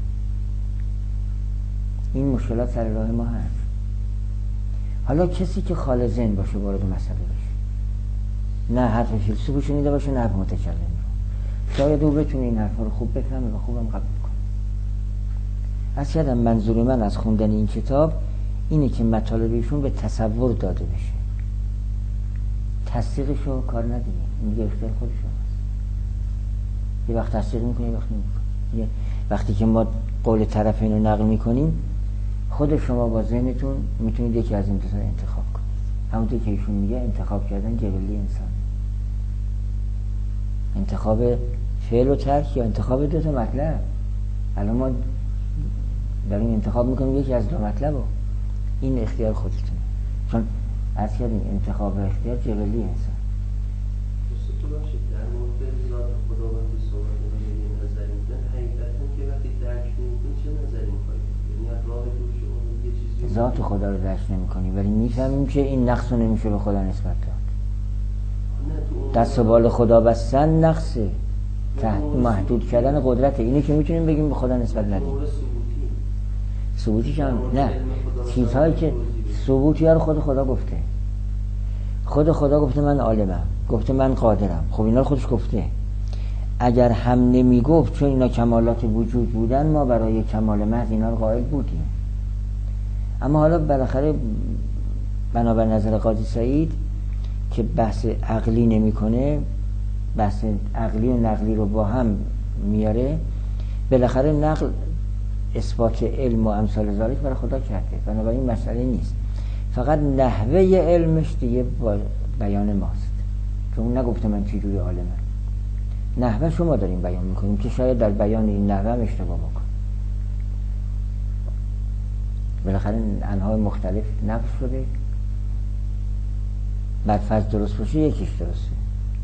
این مشکلات سر راه ما هست. حالا کسی که خال ذهن باشه وارد مسئله بشه، نه حرف فیلسوف شنیده باشه نه حرف متکلم رو، شاید او بتونه این حرفا رو خوب بفهمه و خوبم قبول کنه. از کردم منظور من از خوندن این کتاب اینه که مطالب ایشون به تصور داده بشه، تصدیقش رو کار نداریم، این دیگه اختیار خودش هست. یه وقت تصدیق میکنه یه وقت نمیکنه. وقتی که ما قول طرفین رو نقل میکنیم، خود شما با ذهنتون میتونید یکی از این دو تا انتخاب کنید. همونطور که ایشون میگه انتخاب کردن جبلی انسان، انتخاب فعل و ترک یا انتخاب دو تا مطلب. الان ما داریم انتخاب میکنیم یکی از دو مطلب رو. این اختیار خودتونه، چون از کردیم انتخاب و اختیار جبلی انسان. تو باشید در مورد ذات خدا وقتی صحبت می‌کنید نظری میدن، حقیقتا که وقتی درک نمی‌کنید چه نظری می‌کنید؟ یعنی راه دور شما یه چیزی ذات خدا رو درک نمی‌کنیم ولی می‌فهمیم که این نقص رو نمیشه به خدا نسبت داد. دست و بال خدا بستن نقصه، محدود کردن قدرته. اینه که میتونیم بگیم به خدا نسبت ندیم. ثبوتی که نه، چیزهایی که ثبوتی ها رو خود خدا گفته. خود خدا گفته من عالمم، گفته من قادرم. خب اینا رو خودش گفته. اگر هم نمیگفت چون اینا کمالات وجود بودن ما برای کمال محض اینا رو قائل بودیم. اما حالا بالاخره بنابر نظر قاضی سعید که بحث عقلی نمیکنه، بحث عقلی و نقلی رو با هم میاره، بالاخره نقل اثبات علم و امثال ذالک برای خدا کرده، بنابراین مسئله نیست. فقط نحوه علمش دیگه با بیان ماست، چون اون نگفته من چی جوری عالمم. نحوه شما داریم بیان میکنیم که شاید در بیان این نحوه هم اشتباه بکن. بالاخره انواع مختلف نقل شده، بعد فرض درست باشه یکیش درسته،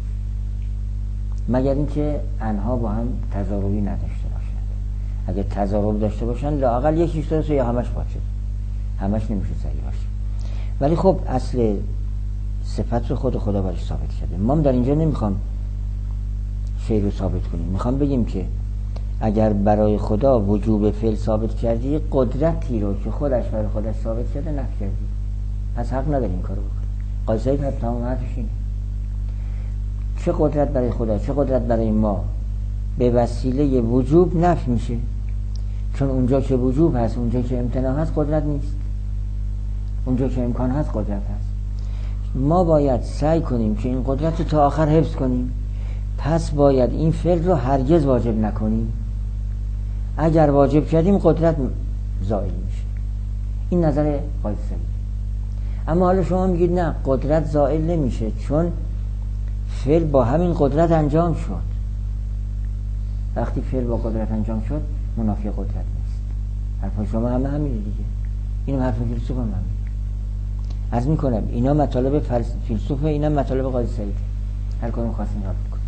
مگر اینکه انها با هم تضاربی نداشته باشند. اگه تضارب داشته باشن لااقل یکیش درسته یا همش باطل، همش نمیشه صحیح باشه. ولی خب اصل صفت رو خود خدا برش ثابت کرده. ما در اینجا نمیخوام شی رو ثابت کنیم، میخوام بگیم که اگر برای خدا وجوب فعل ثابت کردی، قدرتی رو که خودش برای خودش ثابت کرده نفی کردی، پس حق نداری این کارو بکنی. قاضی سعید هم تمام حرفش اینه. چه قدرت برای خدا چه قدرت برای ما به وسیله وجوب نفی میشه، چون اونجا که وجوب هست، اونجا که امتناع هست قدرت نیست، اونجا که امکان هست قدرت هست. ما باید سعی کنیم که این قدرت رو تا آخر حفظ کنیم، پس باید این فعل رو هرگز واجب نکنیم. اگر واجب کردیم قدرت زائل میشه. این نظر قاضی سعید. اما حالا شما میگید نه، قدرت زائل نمیشه چون فعل با همین قدرت انجام شد. وقتی فعل با قدرت انجام شد منافی قدرت نیست. حرف شما همه همینه دیگه. اینم حرف فیلسوف هم همینه. عرض میکنم اینا مطالب فیلسوفه، اینا مطالب قاضی سعید. هر کدوم خواستین یاد بکن.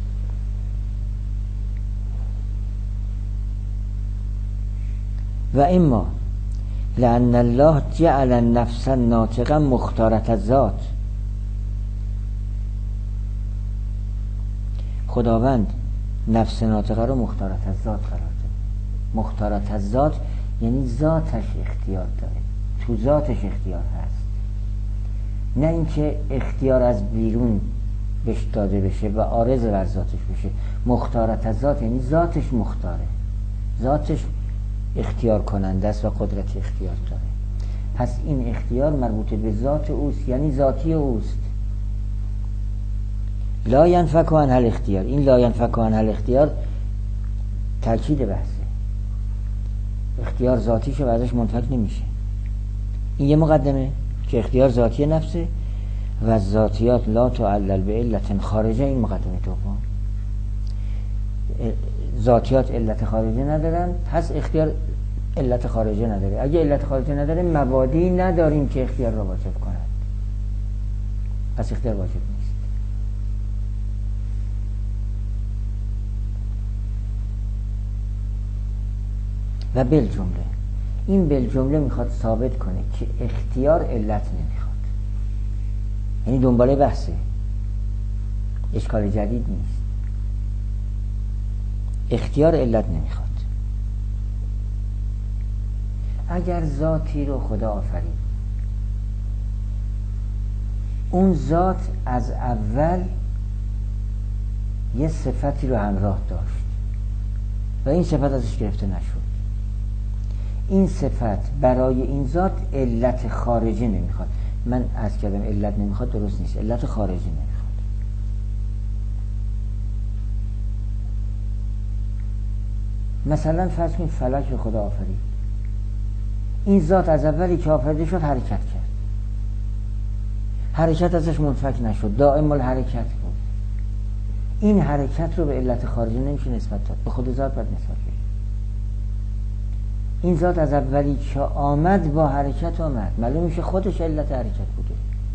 و اما لأن الله جعل النفس الناطقه مختارة الذات. خداوند نفس ناطقه رو مختارة الذات قرار داده. مختارة الذات یعنی ذاتش اختیار داره، تو ذاتش اختیار هست، نه اینکه اختیار از بیرون بهش داده بشه و عارض بر ذاتش بشه. مختارة الذات یعنی ذاتش مختاره، ذاتش اختیار کننده است و قدرت اختیار داره. پس این اختیار مربوط به ذات اوست، یعنی ذاتی اوست. لا ینفک عنه الاختیار. این لا ینفک عنه الاختیار تاکید بحثه. اختیار ذاتیشه و ازش منفک نمیشه. این یه مقدمه که اختیار ذاتی نفسه و ذاتیات لا تعلل به علت خارجه. این مقدمه دوم. ذاتیات علت خارجه ندارن، پس اختیار علت خارجه نداره. اگه علت خارجه نداره مبادی نداریم که اختیار را واجب کنند، پس اختیار واجب نیست. و بالجمله این بالجمله میخواد ثابت کنه که اختیار علت نمیخواد، یعنی دنباله بحثه، اشکال جدید نیست. اختیار علت نمیخواد. اگر ذاتی رو خدا آفرید، اون ذات از اول یه صفتی رو همراه داشت و این صفت ازش گرفته نشد. این صفت برای این ذات علت خارجی نمیخواد. من از کردم علت نمیخواد درست نیست، علت خارجی نمیخواد. مثلا فرض کنید فلک رو خدا آفرید، این ذات از اولی که آفریده شد حرکت کرد، حرکت ازش منفک نشد، دائم الحرکت بود. این حرکت رو به علت خارجی نمیشه نسبت داد، به خود ذات باید نسبت بده. این ذات از اولی که آمد با حرکت آمد، معلوم میشه خودش علت حرکت بوده.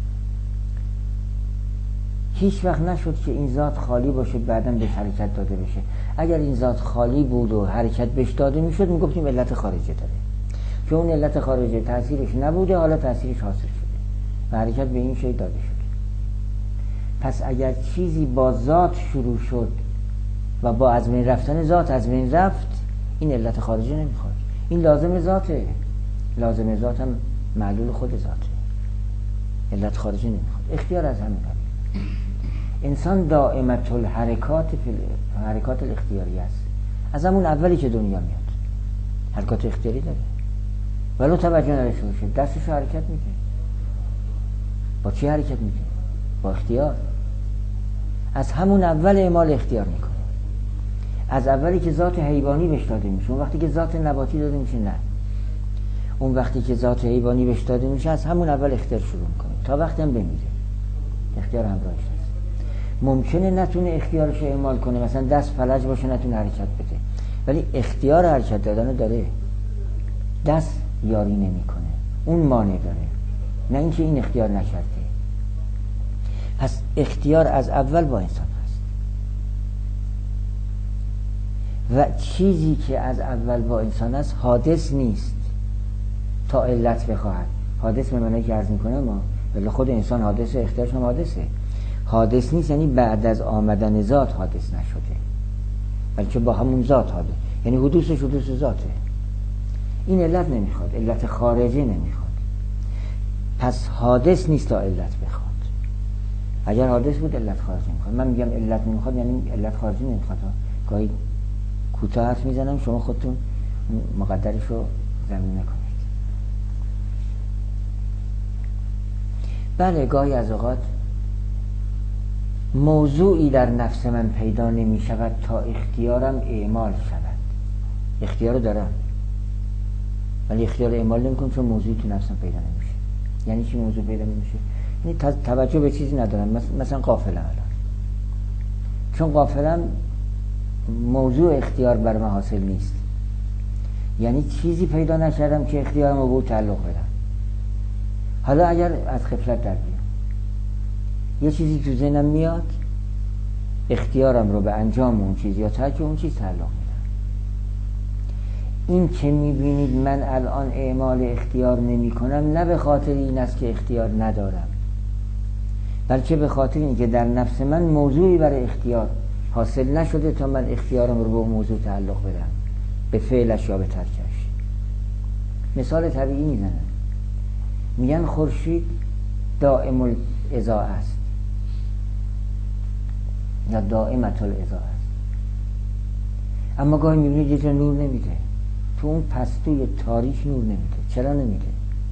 هیچ وقت نشد که این ذات خالی باشه بعداً به حرکت داده بشه. اگر این ذات خالی بود و حرکت بهش داده میشد میگفتیم علت خارجی داره، چون اون علت خارجی تاثیرش نبوده، حالا تاثیرش حاصل شده و حرکت به این شی داده شده. پس اگر چیزی با ذات شروع شد و با از بین رفتن ذات از بین رفت، این علت خارجی نمیخواد، این لازم ذاته. لازم ذات هم معلول خود ذاته، علت خارجی نمیخواد. اختیار از همین قبیل. انسان دائمت حرکات الاختیاری است. از همون اولی که دنیا میاد حرکات اختیاری داره، ولو توجه نداشته باشه دستش حرکت میکنه. با چی حرکت میکنه؟ با اختیار. از همون اول اعمال اختیار میکنه. از اولی که ذات حیوانی بهش داده میشه، اون وقتی که ذات نباتی داده میشه نه. اون وقتی که ذات حیوانی بهش داده میشه از همون اول اختیار شروع میکنه تا وقتی هم بمیره اختیار همراهش هست. ممکنه نتونه اختیارش رو اعمال کنه، مثلا دست فلج باشه نتونه حرکت بده، ولی اختیار حرکت دادن داره. دست یاری نمیکنه، اون مانع داره، نه اینکه این اختیار نکرده. پس اختیار از اول با انسان هست و چیزی که از اول با انسان هست حادث نیست تا علت بخواهد. حادث به معنی که عرض میکنه ما ولی خود انسان حادثه، اختیارش هم حادثه. حادث نیست یعنی بعد از آمدن ذات حادث نشده، بلکه با همون ذات حادث، یعنی حدوثش حدوث ذاته. این علت نمیخواد، علت خارجی نمیخواد. پس حادث نیست تا علت بخواد. اگر حادث بود علت خارجی نمیخواد. من میگم علت نمیخواد یعنی علت خارجی نمیخواد. گاهی کوتاه حرف میزنم، شما خودتون مقدرش رو زمینه کنید. بله گاهی از اوقات موضوعی در نفس من پیدا نمی شود تا اختیارم اعمال شود. اختیار رو دارم ولی اختیار اعمال نمی کنم چون موضوعی تو نفسم پیدا نمیشه. یعنی چی موضوع پیدا نمیشه؟ یعنی توجه به چیزی ندارم. مثلا قافله الان، چون قافلم موضوع اختیار بر من حاصل نیست، یعنی چیزی پیدا نکردم که اختیارم رو به او تعلق بدم. حالا اگر از غفلت در بیام یه چیزی تو ذهنم میاد، اختیارم رو به انجام اون چیز یا ترک اون چیز تعلق میدم. این که میبینید من الان اعمال اختیار نمی کنم نه به خاطر این است که اختیار ندارم، بلکه به خاطر این که در نفس من موضوعی برای اختیار حاصل نشده تا من اختیارم رو به اون موضوع تعلق بدم، به فعلش یا به ترکش. مثال طبیعی میزنم، میگن خورشید دائم الاضاءه است یا دائمت الاضاءه است، اما گاهی میبینید یه جا نور نمیده، تو اون پستوی تاریک نور نمیده. چرا نمیده؟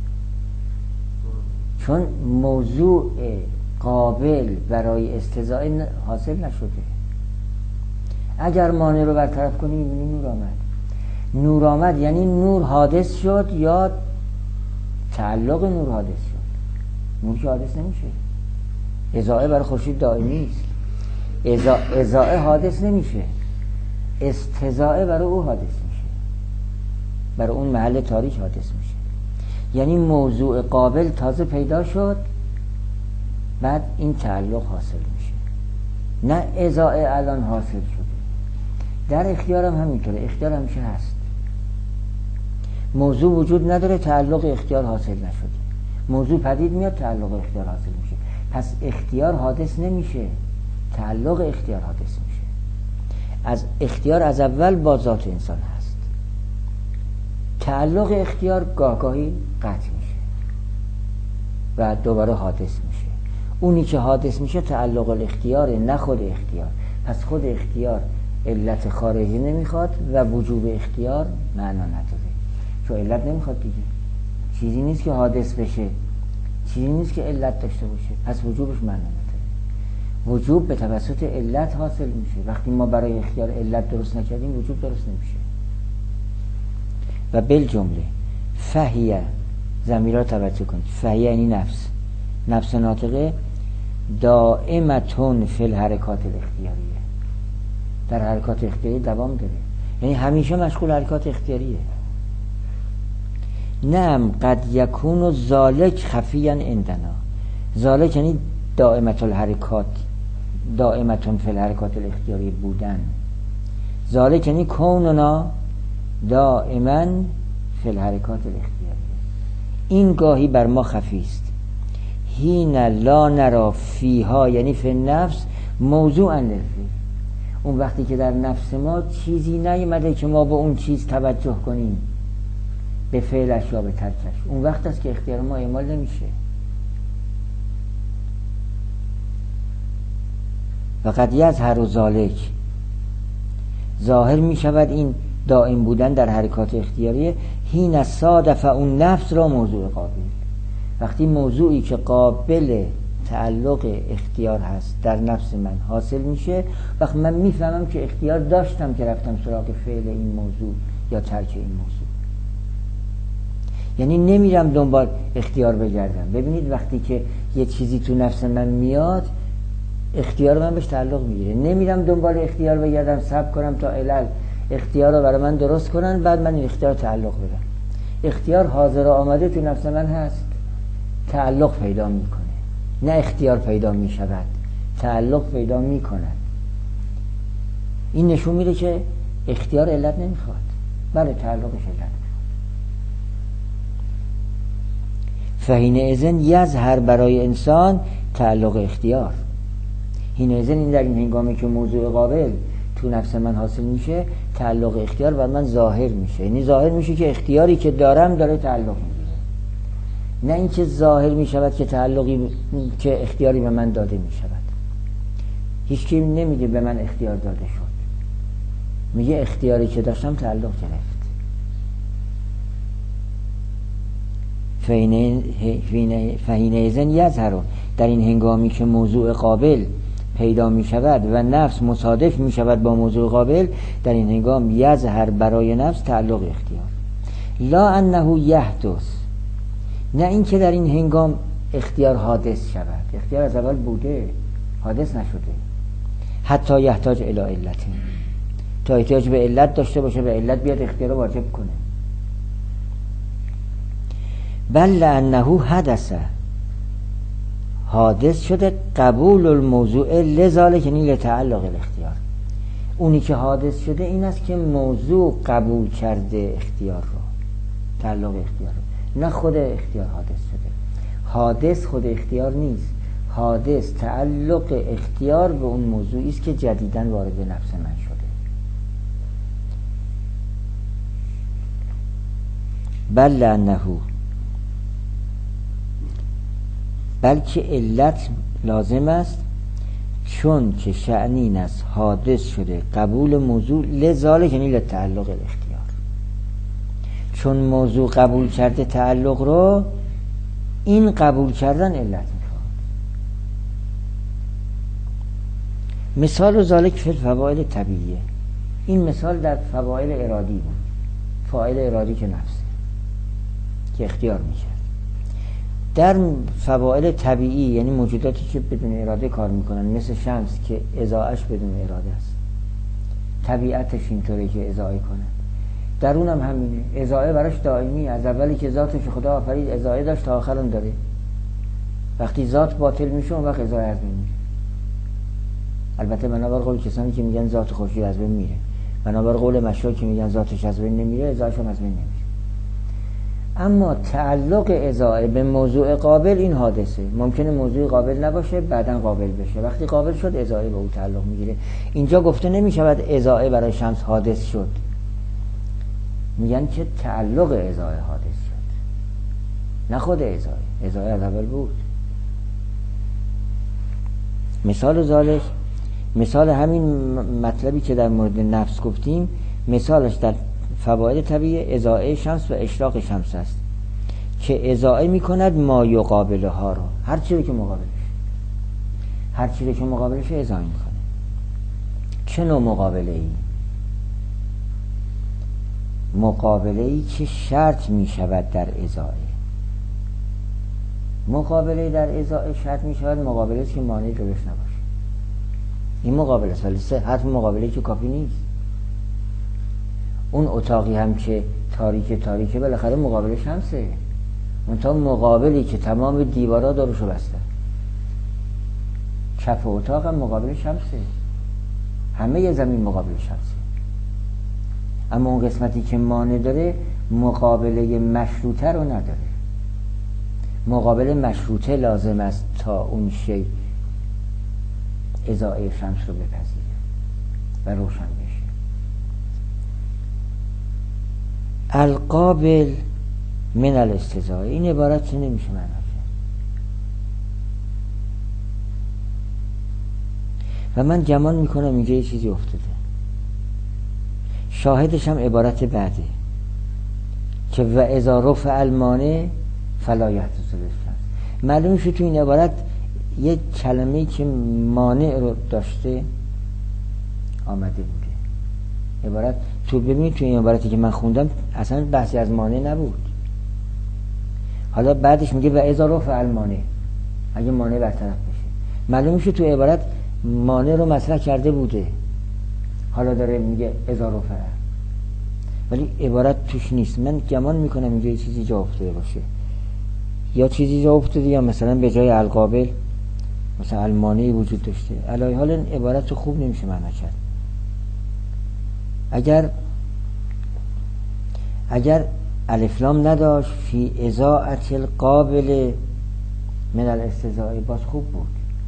چون موضوع قابل برای استضاءه حاصل نشده. اگر مانع رو برطرف کنی میبینی نور آمد. نور آمد یعنی نور حادث شد یا تعلق نور حادث شد. نور که حادث نمیشه. اضاءه برای خورشید دائمی است. اضاءه حادث نمیشه، استضاءه برای او حادث میشه، برای اون محل تاریک حادث میشه. یعنی موضوع قابل تازه پیدا شد بعد این تعلق حاصل میشه، نه اضاءه الان حاصل شده. در اختیارم همینطوره، اختیار همیشه هست. موضوع وجود نداره، تعلق اختیار حاصل نشده. موضوع پدید میاد، تعلق اختیار حاصل میشه. پس اختیار حادث نمیشه، تعلق اختیار حادث میشه. از اختیار از اول با ذات انسان هست. تعلق اختیار گاهگاهی قطع میشه و دوباره حادث میشه. اونی که حادث میشه تعلق الاختیاره، نه خود اختیار. پس خود اختیار علت خارجی نمیخواد و وجوب اختیار معنا نداره، چون علت نمیخواد دیگه. چیزی نیست که حادث بشه، چیزی نیست که علت داشته باشه، پس وجوبش معنا نداره. وجوب به توسط علت حاصل میشه. وقتی ما برای اختیار علت درست نکردیم وجوب درست نمیشه. و بالجمله فهیه، ضمیر را توجه کنید، فهیه یعنی نفس، نفس ناطقه دائمتون فی الحرکات الاختیاریه، در حرکات اختیاری دوام داره، یعنی همیشه مشغول حرکات اختیاریه. نعم قد یکون ذالک خفیا عندنا، ذالک یعنی دائمت الحرکات، دائمتون فی الحرکات الاختیاری بودن. ذالک یعنی کوننا دائما فی الحرکات الاختیاری، این گاهی بر ما خفی است. حین لا نرا فیها یعنی فی النفس موضوعا للفعل، اون وقتی که در نفس ما چیزی نیامده که ما به اون چیز توجه کنیم، به فعلش یا به ترکش، اون وقت است که اختیار ما اعمال نمیشه. و قد یظهر ذالک، ظاهر می شود این دائم بودن در حرکات اختیاریه. حین صادف اون نفس را موضوع قابل، وقتی موضوعی که قابل تعلق اختیار هست در نفس من حاصل میشه، وقت من میفهمم که اختیار داشتم که رفتم سراغ فعل این موضوع یا ترک این موضوع، یعنی نمیرم دنبال اختیار بگردم. ببینید وقتی که یه چیزی تو نفس من میاد اختیار من بهش تعلق میگیره، نمیرم دنبال اختیار بگردم صبر کنم تا علل اختیار رو برای من درست کنن بعد من این اختیار تعلق بدم. اختیار حاضر آمده تو نفس من هست، تعلق پیدا میکنه، نه اختیار پیدا میشود، تعلق پیدا میکند. این نشون میده که اختیار علت نمیخواد، بله تعلقش علت میخواد. فحینئذ یظهر برای انسان تعلق اختیار. حینئذ این در این هنگامی که موضوع قابل تو نفس من حاصل میشه تعلق اختیار بر من ظاهر میشه، یعنی ظاهر میشه که اختیاری که دارم داره تعلق میگیره، نه اینکه ظاهر میشود که تعلقی که اختیاری به من داده میشود. هیچ کی نمیگه به من اختیار داده شد، میگه اختیاری که داشتم تعلق گرفت. فحینئذ یظهر، در این هنگامی که موضوع قابل پیدا می شود و نفس مصادف می شود با موضوع قابل، در این هنگام یظهر برای نفس تعلق اختیار. لا انه یحدث، نه این که در این هنگام اختیار حادث شود، اختیار از اول بوده حادث نشده. حتی یحتاج الی علت، تا احتیاج به علت داشته باشه، به علت بیاد اختیار رو واجب کنه. بل انه حدث، حادث شده قبول الموضوع لذالک یعنی لتعلق الاختیار. اونی که حادث شده این است که موضوع قبول کرده اختیار رو، تعلق اختیار رو، نه خود اختیار حادث شده. حادث خود اختیار نیست، حادث تعلق اختیار به اون موضوعی است که جدیداً وارد نفس من شده. بل انه، بلکه علت لازم است، چون که شأن این است حادث شده قبول موضوع لذالک یعنی لتعلق الاختیار، چون موضوع قبول کرده تعلق رو، این قبول کردن علت میخواد. مثال ذالک فی الفواعل طبیعیه، این مثال در فواعل ارادی بود، فاعل ارادی که نفسه که اختیار میشه. در فواعل طبیعی یعنی موجوداتی که بدون اراده کار میکنن، مثل شمس که اضاءهش بدون اراده است، طبیعتش اینطوره که اضاءه کنه، در اونم همینه، اضاءه براش دائمی، از اولی که ذاتش خدا آفرید اضاءه داشت تا آخرم داره. وقتی ذات باطل میشه اون وقت اضاءه از بین میره. البته بنابر قول کسانی که میگن ذات خورشید از بین میره، بنابر قول مشایخ که میگن ذاتش از بین نمیره، اضاءهش هم از بین نمیره. اما تعلق ازاعه به موضوع قابل این حادثه. ممکنه موضوع قابل نباشه بعداً قابل بشه، وقتی قابل شد ازاعه به او تعلق میگیره. اینجا گفته نمیشود ازاعه برای شمس حادث شد، میگن که تعلق ازاعه حادث شد، نه خود ازاعه از اول بود. مثال ذالک، مثال همین مطلبی که در مورد نفس گفتیم، مثالش در فواید طبیعی ازاعه شمس و اشراق شمس است که ازاعه میکند ما یقابله ها رو، هر چیزی که مقابلش ازاعه میکنه. چه نوع مقابله ای؟ مقابله ای که شرط میشود در ازاعه. مقابله در ازاعه شرط میشود مقابله است که مانع جلوش نباشه. این مقابله است، ولی حرف مقابله که کافی نیست. اون اتاقی هم که تاریکه بالاخره مقابل شمسه، اون تا مقابلی که تمام دیوارا داروشو بسته، چپ اتاق هم مقابل شمسه، همه ی زمین مقابل شمسه. اما اون قسمتی که مانع داره مقابله مشروطه رو نداره. مقابله مشروطه لازم است تا اون شی ازاعه شمس رو بپذیره و روشن بشه. القابل من الاستضاعه، این عبارت چه نمیشه معنی کرد. و من گمان میکنم اینجا یه چیزی افتاده. شاهدش هم عبارت بعده که و اذا رفع المانع فلا یحدث الاشکال. معلوم شد تو این عبارت یه کلمه‌ای که مانع رو داشته آمده بوده. عبارت تو ببینید تو این عبارتی که من خوندم اصلا بحثی از مانع نبود. حالا بعدش میگه و اذا رفع المانع، اگه مانع برطرف بشه. معلوم شد تو عبارت مانع رو مطرح کرده بوده، حالا داره میگه اذا رفع، ولی عبارت توش نیست. من گمان میکنم اینجا یه چیزی جا افتاده باشه، یا چیزی جا افتاده، یا مثلا به جای القابل مثلا المانعی وجود داشته. علی حال این عبارت رو خوب نمیشه معنی کرد. اگر الف لام نداشت فی اضاعة القابل من الاستضاعه باز خوب بود.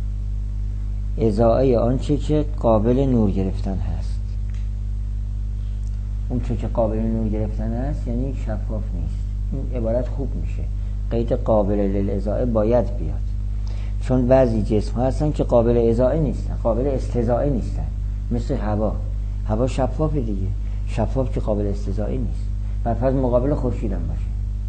اضاعه آنچه که قابل نور گرفتن هست. اون چه که قابل نور گرفتن هست یعنی شفاف نیست. این عبارت خوب میشه. قید قابل للاضاعه باید بیاد، چون بعضی جسم ها هستن که قابل اضاعه نیستن، قابل استضاعه نیستن. مثل هوا شفافه دیگه، شفاف که قابل استضاعه نیست. برفرض مقابل خورشید هم باشه،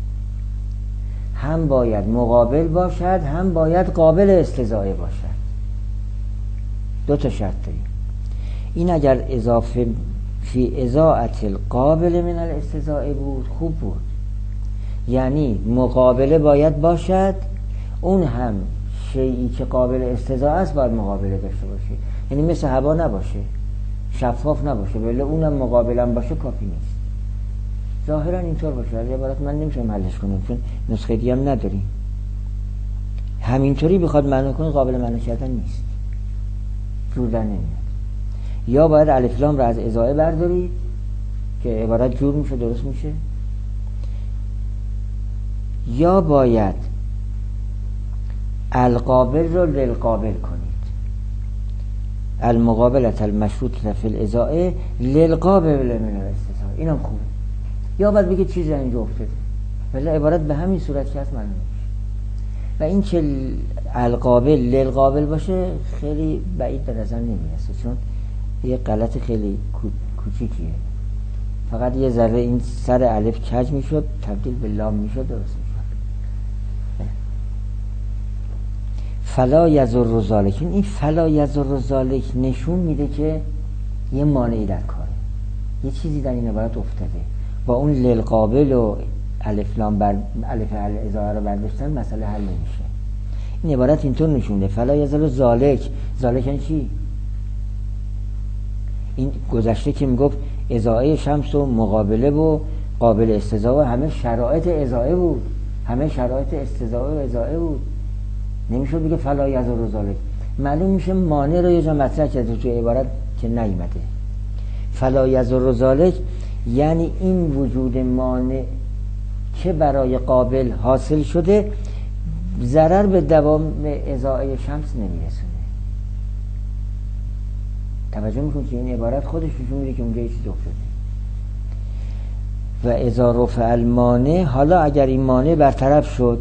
هم باید مقابل باشد هم باید قابل استضاعه باشد. دو تا شرط داریم. این اگر اضافه فی اضاعة القابل من الاستضاعه بود خوب بود، یعنی مقابله باید باشد، اون هم شیئی که قابل استضاعه است باید مقابله داشته باشه. یعنی مثل هوا نباشه، شفاف نباشه، ولی اونم مقابلا باشه کافی نیست. ظاهرا اینطور باشه، ولی عبارت من نمیتونم حلش کنم چون نسخه دیگه هم نداریم. همینطوری بخواد معنی کنه قابل معنی کردن نیست، جور در نمیاد. یا باید الف لام رو از اضاعه بردارید که عبارت جور میشه، درست میشه، یا باید القابل رو للقابل کنید. المقابلة المشروطة فی الاضاعه للقابل من الاستضاعه. اینم خوبه. یا باید بگید چیزی اینجا افتاده، ولی عبارت به همین صورت که هست معلوم میشه. و این که القابل للقابل باشه خیلی بعید به نظر نمیرسه، چون یه غلط خیلی کوچیکیه. فقط یه ذره این سر الف کج میشد تبدیل به لام میشد، درست میشد. فلا یضر ذلک، این فلا یضر ذلک نشون میده که یه مانعی در کاره، یه چیزی در این عبارت افتاده. با اون للقابل و الف لام الف الاضاعه رو برداشتن مسئله حل نمیشه. این عبارت اینطور نشونده فلا یضر ذلک. ذلک یعنی چی؟ این گذشته که میگفت اضاعه شمس و مقابله و قابل استضاعه همه شرایط اضاعه بود، همه شرایط استضاعه و اضاعه بود. نمیشه بگه فلا یضر ذلک. معلوم میشه مانع رو یه جا مطرح کرده توی عبارت که نیومده. فلا یضر ذلک یعنی این وجود مانع که برای قابل حاصل شده ضرر به دوام ازاعه شمس نمیرسونه. توجه میکنید که این عبارت خودش نشون میده که اونجا یه چیز افتاده. و اذا رفع المانع، حالا اگر این مانع برطرف شد،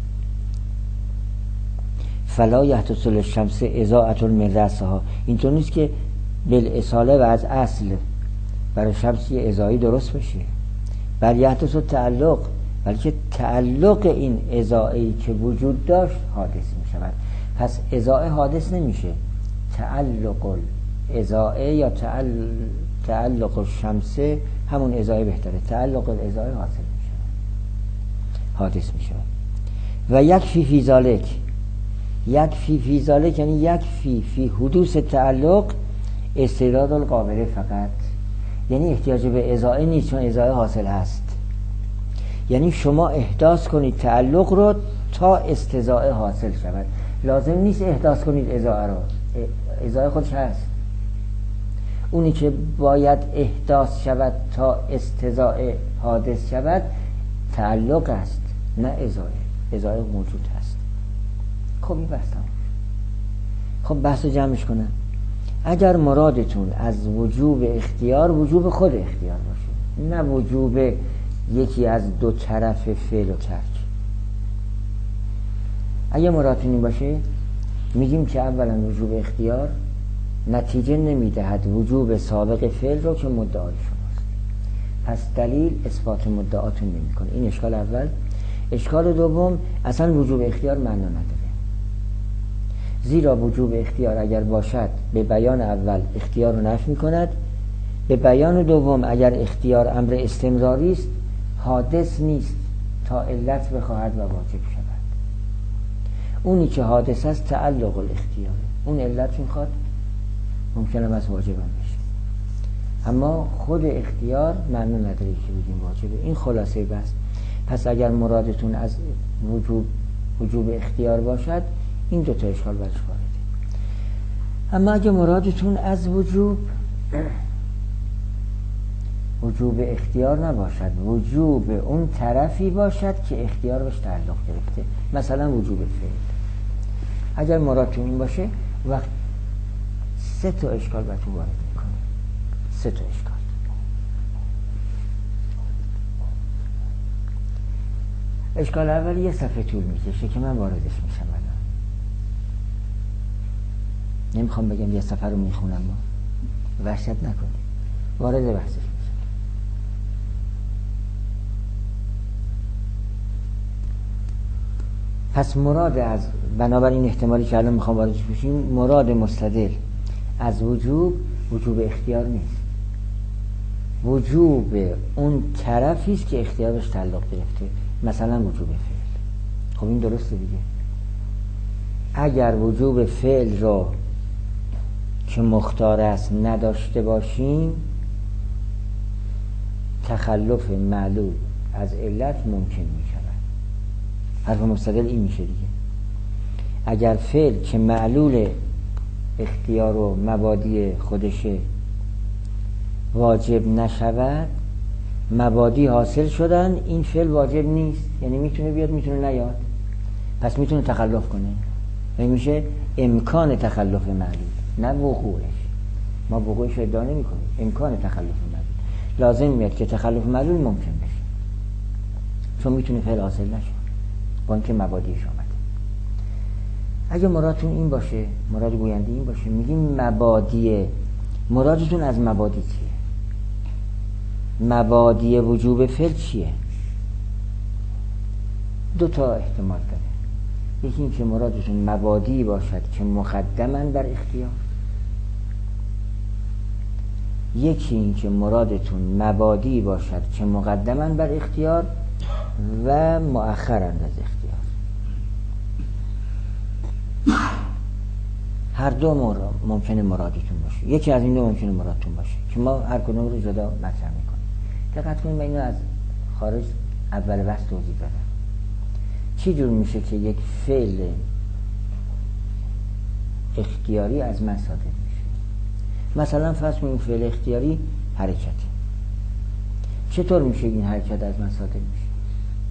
فلا یحدث للشمس اضاءة من رأسها، اینطور نیست که بالاصاله و از اصل برای شمس یه اضاءه‌ای درست بشه، بل یحدث تعلق، بلکه تعلق این اضاءه‌ای که وجود داشت حادث می شود. پس اضاءه حادث نمیشه، تعلق الاضاءه یا تعلق الشمس، همون اضاءه بهتره، تعلق الاضاءه حاصل می شود، حادث می شود. و یکفی فی ذالک، یکفی فی ذالک یعنی یکفی فی حدوث تعلق استعداد القابله فقط، یعنی احتیاج به اضاءه نیست چون اضاءه حاصل هست. یعنی شما احداث کنید تعلق رو تا استضاءه حاصل شود، لازم نیست احداث کنید اضاءه رو، اضاءه خودش هست. اونی که باید احداث شود تا استضاءه حادث شود تعلق است، نه اضاءه. اضاءه موجود هست. خب این بحثم. خب بحث رو جمعش کنم. اگر مرادتون از وجوب اختیار وجوب خود اختیار باشه، نه وجوب یکی از دو طرف فعل و ترک، اگه مرادتون این باشه میگیم که اولا وجوب اختیار نتیجه نمیدهد وجوب سابق فعل رو که مدعای شماست، پس دلیل اثبات مدعاتون نمیکنه. این اشکال اول. اشکال دوم، اصلا وجوب اختیار معنا نداره، زیرا وجوب اختیار اگر باشد به بیان اول اختیار رو نفی میکند، به بیان دوم اگر اختیار امر استمراری است حادث نیست تا علت بخواهد و واجب شود. اونی که حادث است تعلق الاختیاره، اون علت میخواد ممکنه از واجب هم بشه، اما خود اختیار معنا نداره که بگیم واجبه. این خلاصه بس. پس اگر مرادتون از وجوب اختیار باشد این دو تا اشکال برش وارده. اما اگر مرادتون از وجوب اختیار نباشد، وجوب اون طرفی باشد که اختیار بهش تعلق گرفته، مثلا وجوب فعل، اگر مرادتون این باشه وقت سه تا اشکال براتون وارد میکنه. سه تا اشکال. اشکال اول یه صفحه طول میکشه که من واردش میشم. الان نمیخوام بگم یه صفحه رو میخونم، ما وحشت نکنید، وارد بحثش میشم. پس مراد از، بنابراین احتمالی که الان میخوام واردش بشیم، مراد مستدل از وجوب اختیار نیست، وجوب اون طرفی است که اختیارش تعلق گرفته، مثلا وجوب فعل. خب این درسته دیگه. اگر وجوب فعل رو که مختار است نداشته باشیم تخلف معلول از علت ممکن می شود. حرف مستدل این میشه دیگه. اگر فعل که معلول اختیار و مبادی خودشه واجب نشود، مبادی حاصل شدن، این فعل واجب نیست، یعنی میتونه بیاد میتونه نیاد، پس میتونه تخلف کنه. این میشه امکان تخلف معلول، نه وقوعش. ما وقوعش رو ادعا نمی کنیم، امکان تخلف معلول. لازم میاد که تخلف معلول ممکن بشه، چون میتونه فعل حاصل نشه با اینکه مبادیش آمده. اگه مرادتون این باشه، مراد گوینده این باشه، میگیم مبادی، مرادتون از مبادی چیه؟ مبادی وجوب فعل چیه؟ دو تا احتمال داره. یکی این که مرادتون مبادی باشد که مقدماً بر اختیار، یکی این که مرادتون مبادی باشد که مقدماً بر اختیار و مؤخراً از اختیار. هر دو ممکنه مرادتون باشه، یکی از این دو ممکنه مرادتون باشه که ما هر کدوم رو جدا مطرح میکنیم. دقت کنید، من اینو از خارج اول بحث توضیح دادم. چی جور میشه که یک فعل اختیاری از من صادر میشه؟ مثلا فرض کنید این فعل اختیاری حرکته. چطور میشه این حرکت از من صادر میشه؟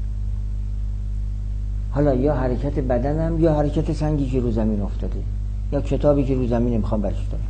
حالا یا حرکت بدنم یا حرکت سنگی که رو زمین افتاده یا کتابی که رو زمین میخوام برش دارم.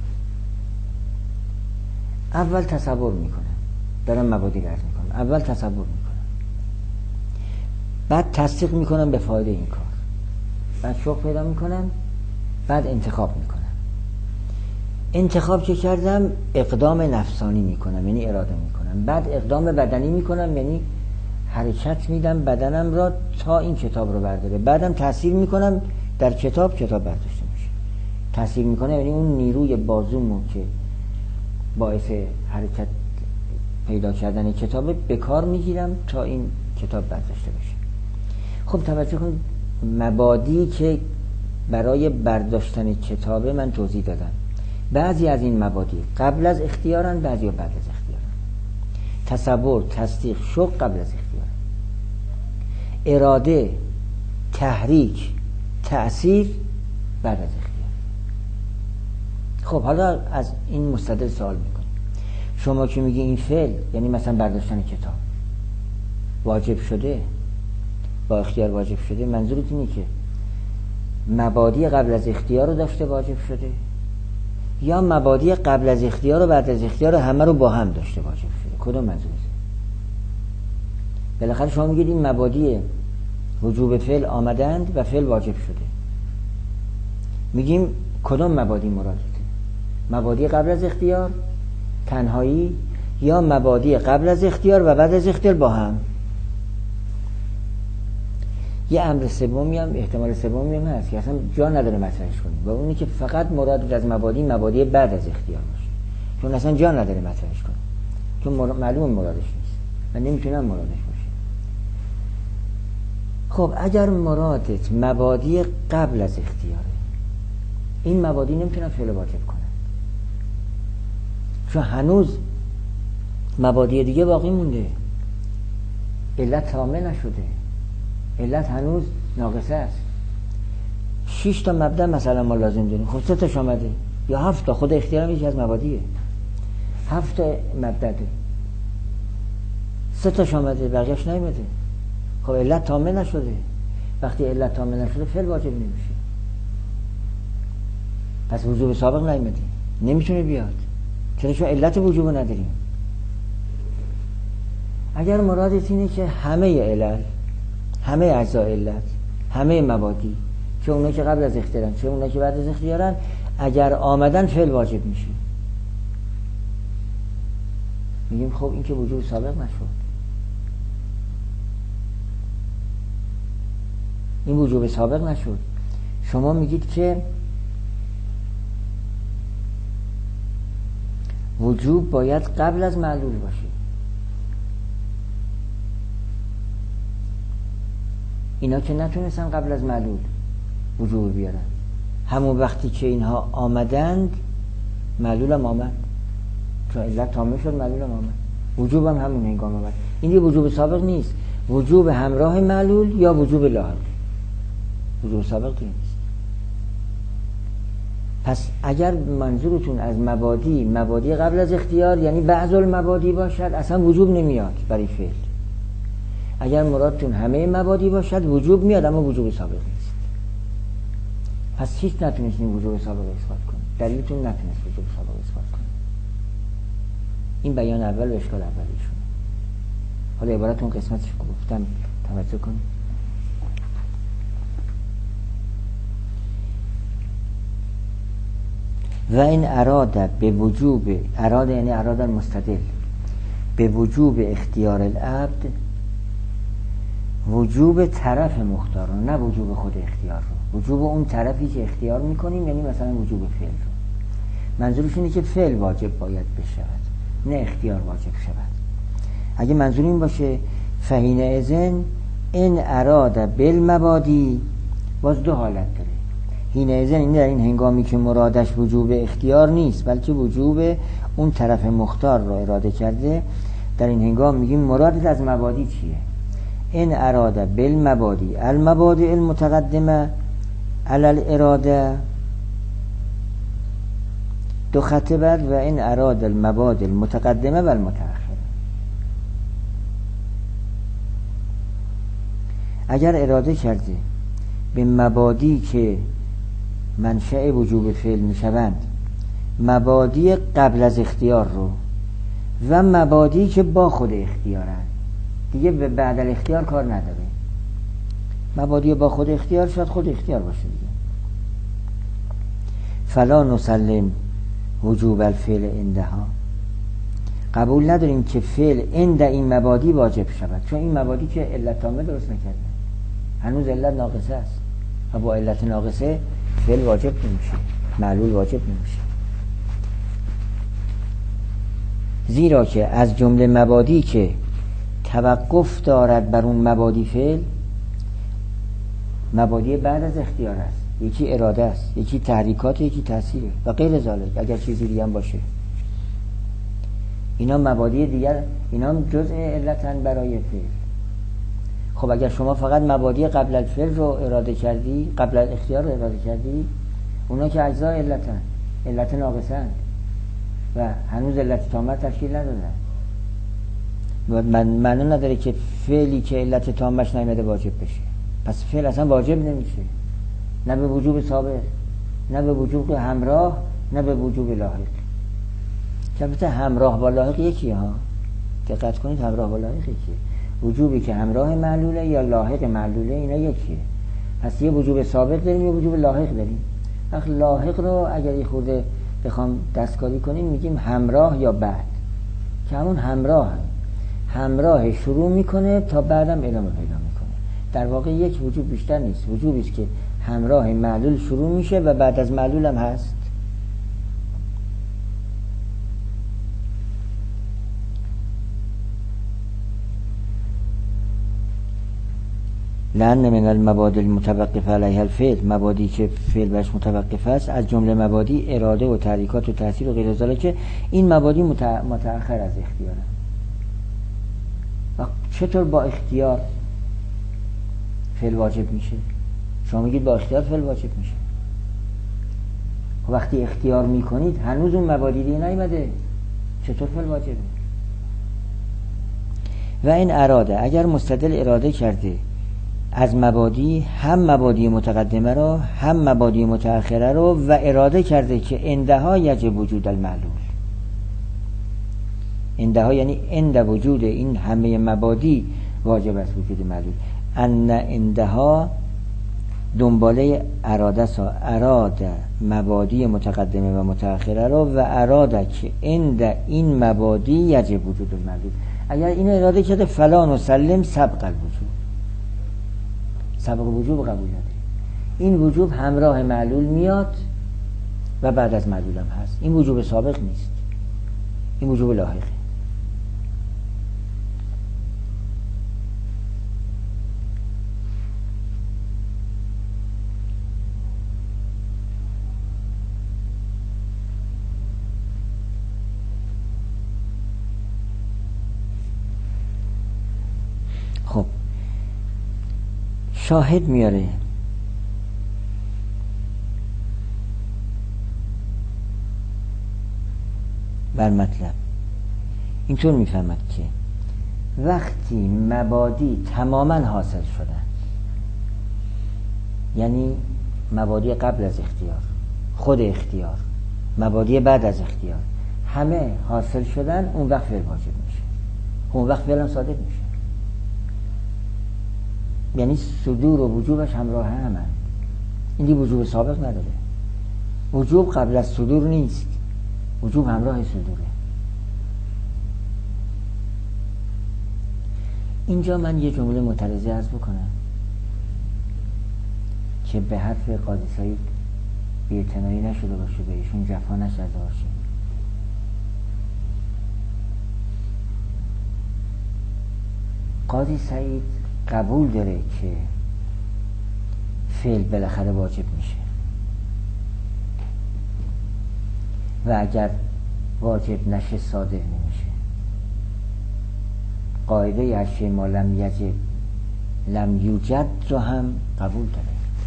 اول تصور میکنم دارم مبادی رد میکنم، اول تصور میکنم، بعد تصدیق میکنم به فایده این کار، بعد شوق پیدا میکنم، بعد انتخاب میکنم. انتخاب که کردم اقدام نفسانی میکنم یعنی اراده میکنم، بعد اقدام بدنی میکنم یعنی حرکت میدم بدنم را تا این کتاب رو برداره، بعدم تاثیر میکنم در کتاب برداشته میشه. تاثیر میکنه یعنی اون نیروی بازومو که باعث حرکت پیدا کردن کتاب به کار میگیرم تا این کتاب برداشته بشه. خب توجه کن، مبادی که برای برداشتن کتاب من توضیح دادم. بعضی از این مبادی قبل از اختیارن، بعضی ها بعد از اختیارن. تصور، تصدیق، شوق قبل از اختیار، اراده، تحریک، تأثیر بعد از اختیار. خب حالا از این مستدل سوال میکنیم، شما که میگی این فعل یعنی مثلا برداشتن کتاب واجب شده، با اختیار واجب شده، منظورت اینه که مبادی قبل از اختیار رو داشته واجب شده یا مبادی قبل از اختیار و بعد از اختیار همه رو با هم داشته واجب شده؟ کدوم منظورته؟ بالاخره شما میگید این مبادی وجوب فعل آمدند و فعل واجب شده، میگیم کدوم مبادی مرادته؟ مبادی قبل از اختیار تنهایی یا مبادی قبل از اختیار و بعد از اختیار با هم؟ یه امر سومی هم، احتمال سومی هم هست که اصلا جا نداره مطرحش کنیم و اونی که فقط مراد از مبادی بعد از اختیار باشه، چون اصلا جا نداره مطرحش کنیم، چون معلوم مرادش نیست و نمیتونم مرادش باشه. خب اگر مرادت مبادی قبل از اختیاره، این مبادی نمیتونن فعل واجب کنن، چون هنوز مبادی دیگه باقی مونده، علت تامه نشده، علت هنوز ناقصه است. 6 تا مبدأ مثلا ما لازم داریم، خب 3 تاش آمده یا 7 تا، خود اختیارم یکی از مبادیه، 7 تا مبدأ داریم، 3 تاش آمده بقیه‌اش نیومده، خب علت تامه نشده. وقتی علت تامه نشده فعل واجب نمیشه، پس وجوب سابق نیومده، نمیتونه بیاد. چرا؟ چون علت وجوب نداریم. اگر مرادت اینه که همه علل، همه اجزا علت، همه مبادی، چه اونایی که قبل از اختیارن چه اونایی که بعد از اختیارن، اگر آمدن فعل واجب میشه، میگیم خب این که وجوب سابق نشد، این وجوب سابق نشد. شما میگید که وجوب باید قبل از معلول باشه. اینا که نتونستن قبل از معلول وجوب بیارن، همون وقتی که اینها آمدند معلول هم آمد، چون علت تامه شد معلول هم آمد، وجوب هم همون هنگام آمد. این دیگه وجوب سابق نیست، وجوب همراه معلول یا وجوب لاحق، وجوب سابق نیست. پس اگر منظورتون از مبادی قبل از اختیار یعنی بعض المبادی باشد، اصلا وجوب نمیاد برای فعل. اگر مرادتون همه مبادی باشد وجوب میاد، اما وجوب سابق نیست. پس هیچ نتونستین وجوب سابق اثبات کنید، دلیلتون نتونست وجوب سابق اثبات کنید. این بیان اول و اشکال اولیشون. حالا عبارتون قسمتش گفتم توجه کنید. و این اراده به وجوب، اراده یعنی اراده المستدل، به وجوب اختیار العبد، وجوب طرف مختار رو، نه وجوب خود اختیار رو، وجوب اون طرفی که اختیار میکنیم، یعنی مثلا وجوب فعل رو. منظورش اینه که فعل واجب باید بشود، نه اختیار واجب شود. اگه منظور این باشه فحین اذن این اراده بالمبادی، باز دو حالت داره. حین اذن این در این هنگامی که مرادش وجوب اختیار نیست بلکه وجوب اون طرف مختار رو اراده کرده، در این هنگام میگیم مرادت از مبادی چیه؟ این اراده بالمبادی المبادی المتقدمه علی الاراده، دو خط بعد و این اراده المبادی المتقدمه و المتأخره. اگر اراده کرده به مبادی که منشأ وجوب فعل میشوند، مبادی قبل از اختیار رو و مبادی که با خود اختیارن، دیگه به بعد الاختیار کار نداره. مبادی با خود اختیار شاید خود اختیار باشه دیگه. فلا نسلم وجوب الفعل عندها، قبول نداریم که فعل عند این مبادی واجب شود، چون این مبادی که علت تامه درست نکرده، هنوز علت ناقصه است و با علت ناقصه فعل واجب نمیشه، معلول واجب نمیشه. زیرا که از جمله مبادی که توقف دارد بر اون مبادی فعل، مبادی بعد از اختیار است، یکی اراده است، یکی تحریکات، یکی تاثیره و غیر ذالک، اگر چیزی دیگه هم باشه. اینا مبادی دیگر، اینا هم جزء علتن برای فعل. خب اگر شما فقط مبادی قبل الفعل رو اراده کردی، قبل الاختیار رو اراده کردی، اونا که اجزا علتن، علت ناقصن و هنوز علت تامه تشکیل ندادن. معنی نداره که فعلی که علت تامش نیامده واجب بشه. پس فعل اصلا واجب نمیشه، نه به وجوب سابق، نه به وجوب همراه، نه به وجوب لاحق. که البته همراه با لاحق یکیه ها، دقت کنید، همراه با لاحق یکیه. وجوبی که همراه معلوله یا لاحق معلوله اینا یکیه. پس یه وجوب سابق داریم، یه وجوب لاحق داریم. وقت لاحق رو اگر یه خورده بخوام دستکاری کنیم میگیم همراه یا بعد، که همون همراه شروع میکنه تا بعدم ادامه پیدا میکنه. در واقع یک وجوب بیشتر نیست، وجوبی است که همراه معلول شروع میشه و بعد از معلول هم هست. لأن من المبادی المتوقف علیها الفعل، مبادی که فعل بهش متوقف است، از جمله مبادی اراده و تحریکات و تاثیر و غیر ذالک، که این مبادی متأخر از اختیاره. و چطور با اختیار فعل واجب میشه؟ شما میگید با اختیار فعل واجب میشه. وقتی اختیار میکنید هنوز اون مبادی دیگه نیامده، چطور فعل واجبه؟ و این اراده، اگر مستدل اراده کرده از مبادی، هم مبادی متقدمه رو هم مبادی متأخره رو، و اراده کرده که عندها یجب وجود المعلول، عندها یعنی عند وجود این همه مبادی واجب است وجود معلول. ان عندها دنباله اراده سا، اراده مبادی متقدمه و متأخره رو، و اراده که عند این مبادی یجب وجود المعلول. اگر این اراده کرده فلا نسلم سبق الوجوب، سبق وجوب قبول نداره. این وجوب همراه معلول میاد و بعد از معلول هم هست. این وجوب سابق نیست، این وجوب لاحقه. خب شاهد میاره بر مطلب، اینطور میفهمد که وقتی مبادی تماما حاصل شدن، یعنی مبادی قبل از اختیار، خود اختیار، مبادی بعد از اختیار، همه حاصل شدن، اون وقت فعل واجب میشه، اون وقت فعل هم صادق میشه. یعنی صدور و وجوبش همراه همن. این دی وجوب سابق نداره، وجوب قبل از صدور نیست، وجوب همراه صدوره. اینجا من یه جمله معترضه عرض بکنم که به حرف قاضی سعید بی‌اعتنایی نشده باشه، به ایشون جفا نشده باشه. قاضی سعید قبول داره که فعل بالاخره واجب میشه و اگر واجب نشه صادق نمیشه. قاعده اشیاء ما لم یجب لم یوجد رو هم قبول داره،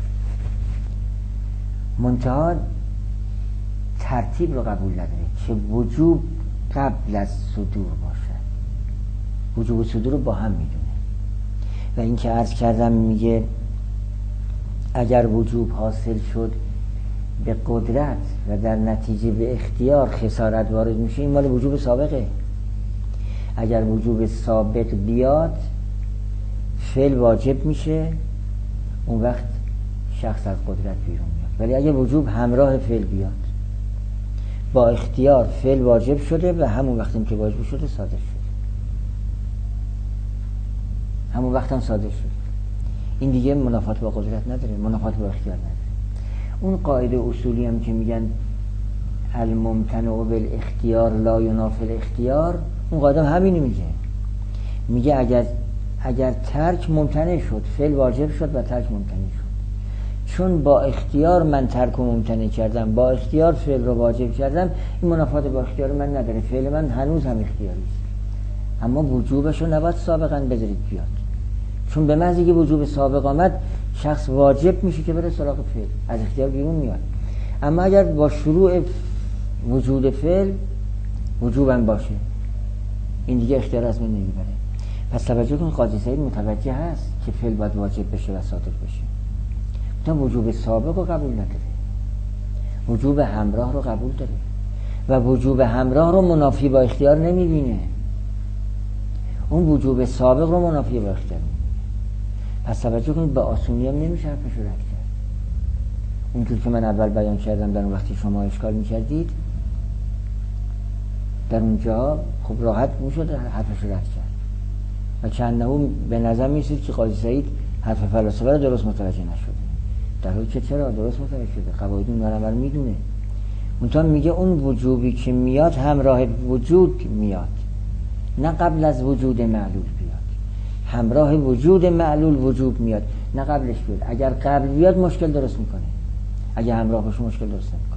منتها ترتیب رو قبول نداره که وجوب قبل از صدور باشه. وجوب و صدور رو با هم میدونه و این که عرض کردم میگه اگر وجوب حاصل شد به قدرت و در نتیجه به اختیار خسارت وارد میشه، این مال وجوب سابقه. اگر وجوب سابق بیاد فعل واجب میشه، اون وقت شخص از قدرت بیرون میاد. ولی اگر وجوب همراه فعل بیاد با اختیار، فعل واجب شده و همون وقتی که واجب شده صادر شده، همون وقت هم صادر شده. این دیگه منافات با قدرت نداره، منافات با اختیار نداره. اون قاعده اصولی هم که میگن الممتنع بالاختیار لا ینافی الاختیار، اون قاعده هم همینو میگه اگر ترک ممتنع شد، فعل واجب شد و ترک ممتنع شد، چون با اختیار من ترک و ممتنع کردم، با اختیار فعل رو واجب کردم، این منافات با اختیار من نداره. فعل من هنوز هم اختیاری است، اما وجوبش رو نباید سابقا بذارید بیاد، چون به محض اینکه وجوب سابق آمد شخص واجب میشه که بره سراغ فعل، از اختیار بیرون میاد. اما اگر با شروع وجود فعل وجوبم باشه، این دیگه اختیار از من نمیبره. پس توجه کن، قاضی سعید متوجه هست که فعل باید واجب بشه و صادر بشه، تا وجوب سابق رو قبول نداره، وجوب همراه رو قبول داره و وجوب همراه رو منافی با اختیار نمیبینه، اون وجوب سابق رو منافی با اختیار میبینه. پس توجه کنید، به آسونی هم نمیشه حرفش رو رد کرد. اونجور که من اول بیان کردم در اون وقتی شما اشکال میکردید، در اونجا خب راحت میشد حرفش رو رد کرد و چند نهو به نظر میسید که قاضی سعید حرف فلاسفه رو درست متوجه نشده، در حالی که چرا درست متوجه شده، قواعد اون رو میدونه. اونطور میگه اون وجوبی که میاد همراه وجود میاد، نه قبل از وجود معلول بیاد. همراه وجود معلول وجوب میاد، نه قبلش بیاد. اگر قبل بیاد مشکل درست میکنه، اگر همراه باشه مشکل درست نمیکنه.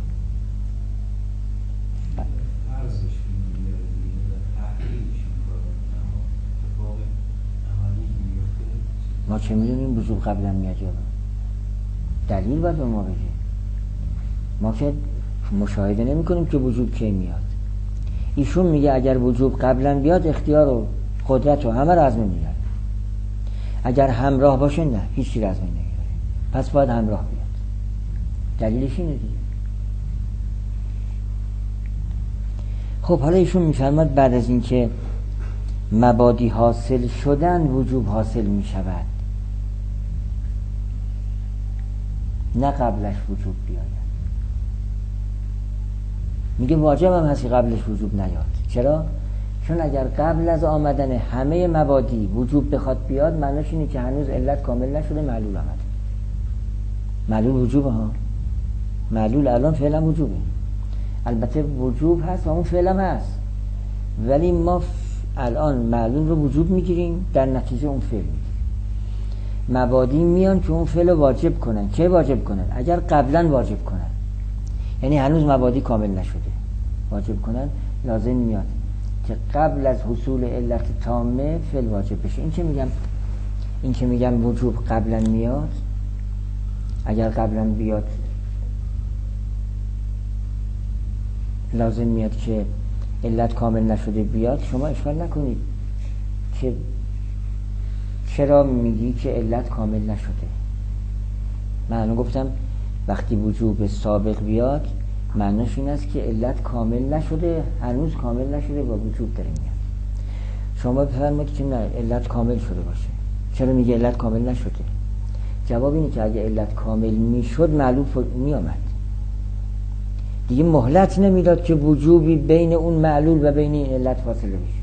ما چه میدونیم وجوب قبلا میاد یا دلیل باید به ما بگه. ما که مشاهده نمی کنیم که وجوب کی میاد. ایشون میگه اگر وجوب قبلا بیاد اختیار و قدرت و همه رو از من میگیره، اگر همراه باشه نه، هیچی رو از من نمیگیره، پس باید همراه بیاد. دلیلش اینه دیگه. خب حالا ایشون میفرماد بعد از اینکه مبادی حاصل شدن وجوب حاصل میشود، نه قبلش وجوب بیاید. میگه واجب هم هستی قبلش وجوب نیاد. چرا؟ چون اگر قبل از آمدن همه مبادی وجوب بخواد بیاد، معنیش اینه که هنوز علت کامل نشده، معلول آمده. معلول وجوبه ها، معلول الان فعلا وجوبه. البته وجوب هست و اون فعلا هست، ولی ما الان معلول رو وجوب میگیریم، در نتیجه اون فعل میگیریم. مبادی میان که اون فعل واجب کنن. چه واجب کنن؟ اگر قبلا واجب کنن، یعنی هنوز مبادی کامل نشده، واجب کنن، لازم میاد که قبل از حصول علت تامه فعل واجب بشه. این که میگم وجوب قبلا میاد، اگر قبلا بیاد لازم میاد که علت کامل نشده بیاد. شما اشکال نکنید که چرا میگی که علت کامل نشده. من گفتم وقتی وجوب سابق بیاد معنیش این است که علت کامل نشده، هنوز کامل نشده و وجوب داره میاد. شما بفرمایید که نه، علت کامل شده باشه. چرا میگه علت کامل نشده؟ جواب اینه که اگه علت کامل میشد معلول میامد دیگه، مهلت نمیداد که وجوبی بین اون معلول و بین این علت فاصله بشه.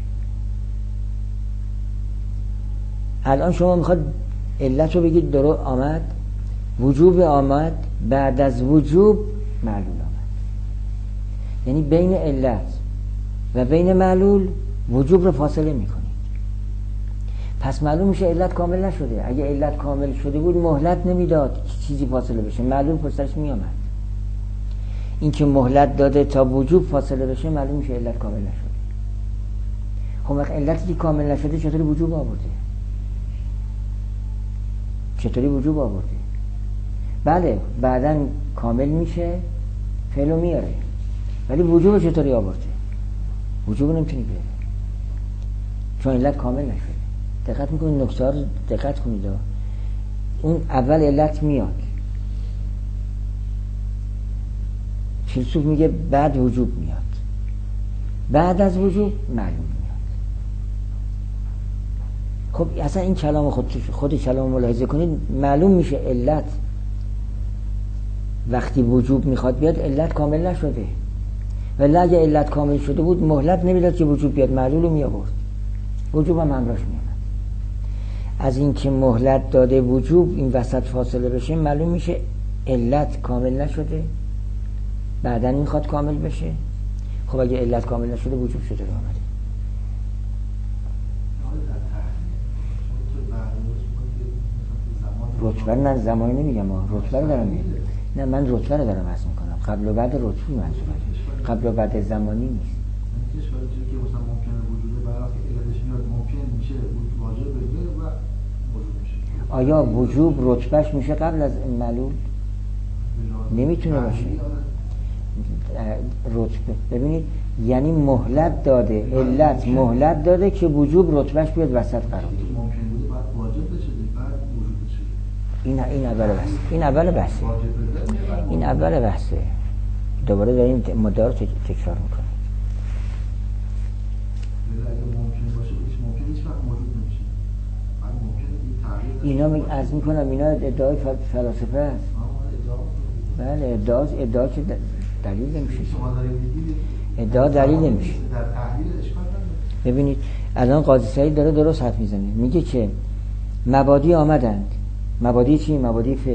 الان شما میخواد علت رو بگید درو آمد، وجوب آمد، بعد از وجوب معلول آمد، یعنی بین علت و بین معلول وجوب رو فاصله میکنید. پس معلوم میشه علت کامل نشده. اگه علت کامل شده بود مهلت نمیداد چیزی فاصله بشه، معلول پشتش میامد. این که مهلت داده تا وجوب فاصله بشه، معلوم میشه علت کامل نشده. خب علتی کامل نشده چطوری وجوب آورده؟ چطوری وجوب آورده؟ بله بعدن کامل میشه، فعلو میاره، ولی وجوب چطوری آورده؟ وجوب نمیتونی بیاره چون علت کامل نشده. دقت میکنید نکته ها رو دقت کنید. اون اول علت میاد، فیلسوف میگه بعد وجوب میاد، بعد از وجوب معلوم میاد. خب اصلا این کلام خود کلام ملاحظه کنید، معلوم میشه علت وقتی وجوب میخواد بیاد علت کامل نشده، ولی اگه علت کامل شده بود مهلت نمیداد که وجوب بیاد، معلول رو می آورد، وجوب هم همراهش می آمد. از این که مهلت داده وجوب این وسط فاصله بشه، معلوم میشه علت کامل نشده، بعدن این خواد کامل بشه. خب اگه علت کامل نشده وجوب شده رو آمده. رتبه نه زمانی نمیگم، رتبه رو دارم میگم. نه من رتبه رو دارم عرض میکنم، قبل و بعد رتبه منظورم، قبل و بعد زمانی نیست. این کشوری که مثلا ممکنه وجود برای علتش میاد ممکن میشه واجب بگیره و وجود میشه. آیا وجوب رتبهش میشه قبل از معلول؟ نمیتونه باشه. رتبه ببینید یعنی مهلت داده، علت مهلت داده که وجوب رتبهش بیاد وسط قرار بگیره. ممکن بوده بعد واجب بشه بعد وجود بشه. این اول بحثه. این اول بحثه. دوباره داریم مدار رو تکرار میکنیم. اگه ممکن باشه هیچ وقت موجود نمیشه. بعد ممکنه این تغییر اینا عرض میکنم اینا ادعای فلاسفه است. بله ادعا که دلیل نمیشه. ادعا دلیل نمیشه. در تحلیل اشکال نداره. ببینید الان قاضی سعید داره درست حرف میزنه، میگه که مبادی آمدند. مبادی چی؟ مبادی فعل.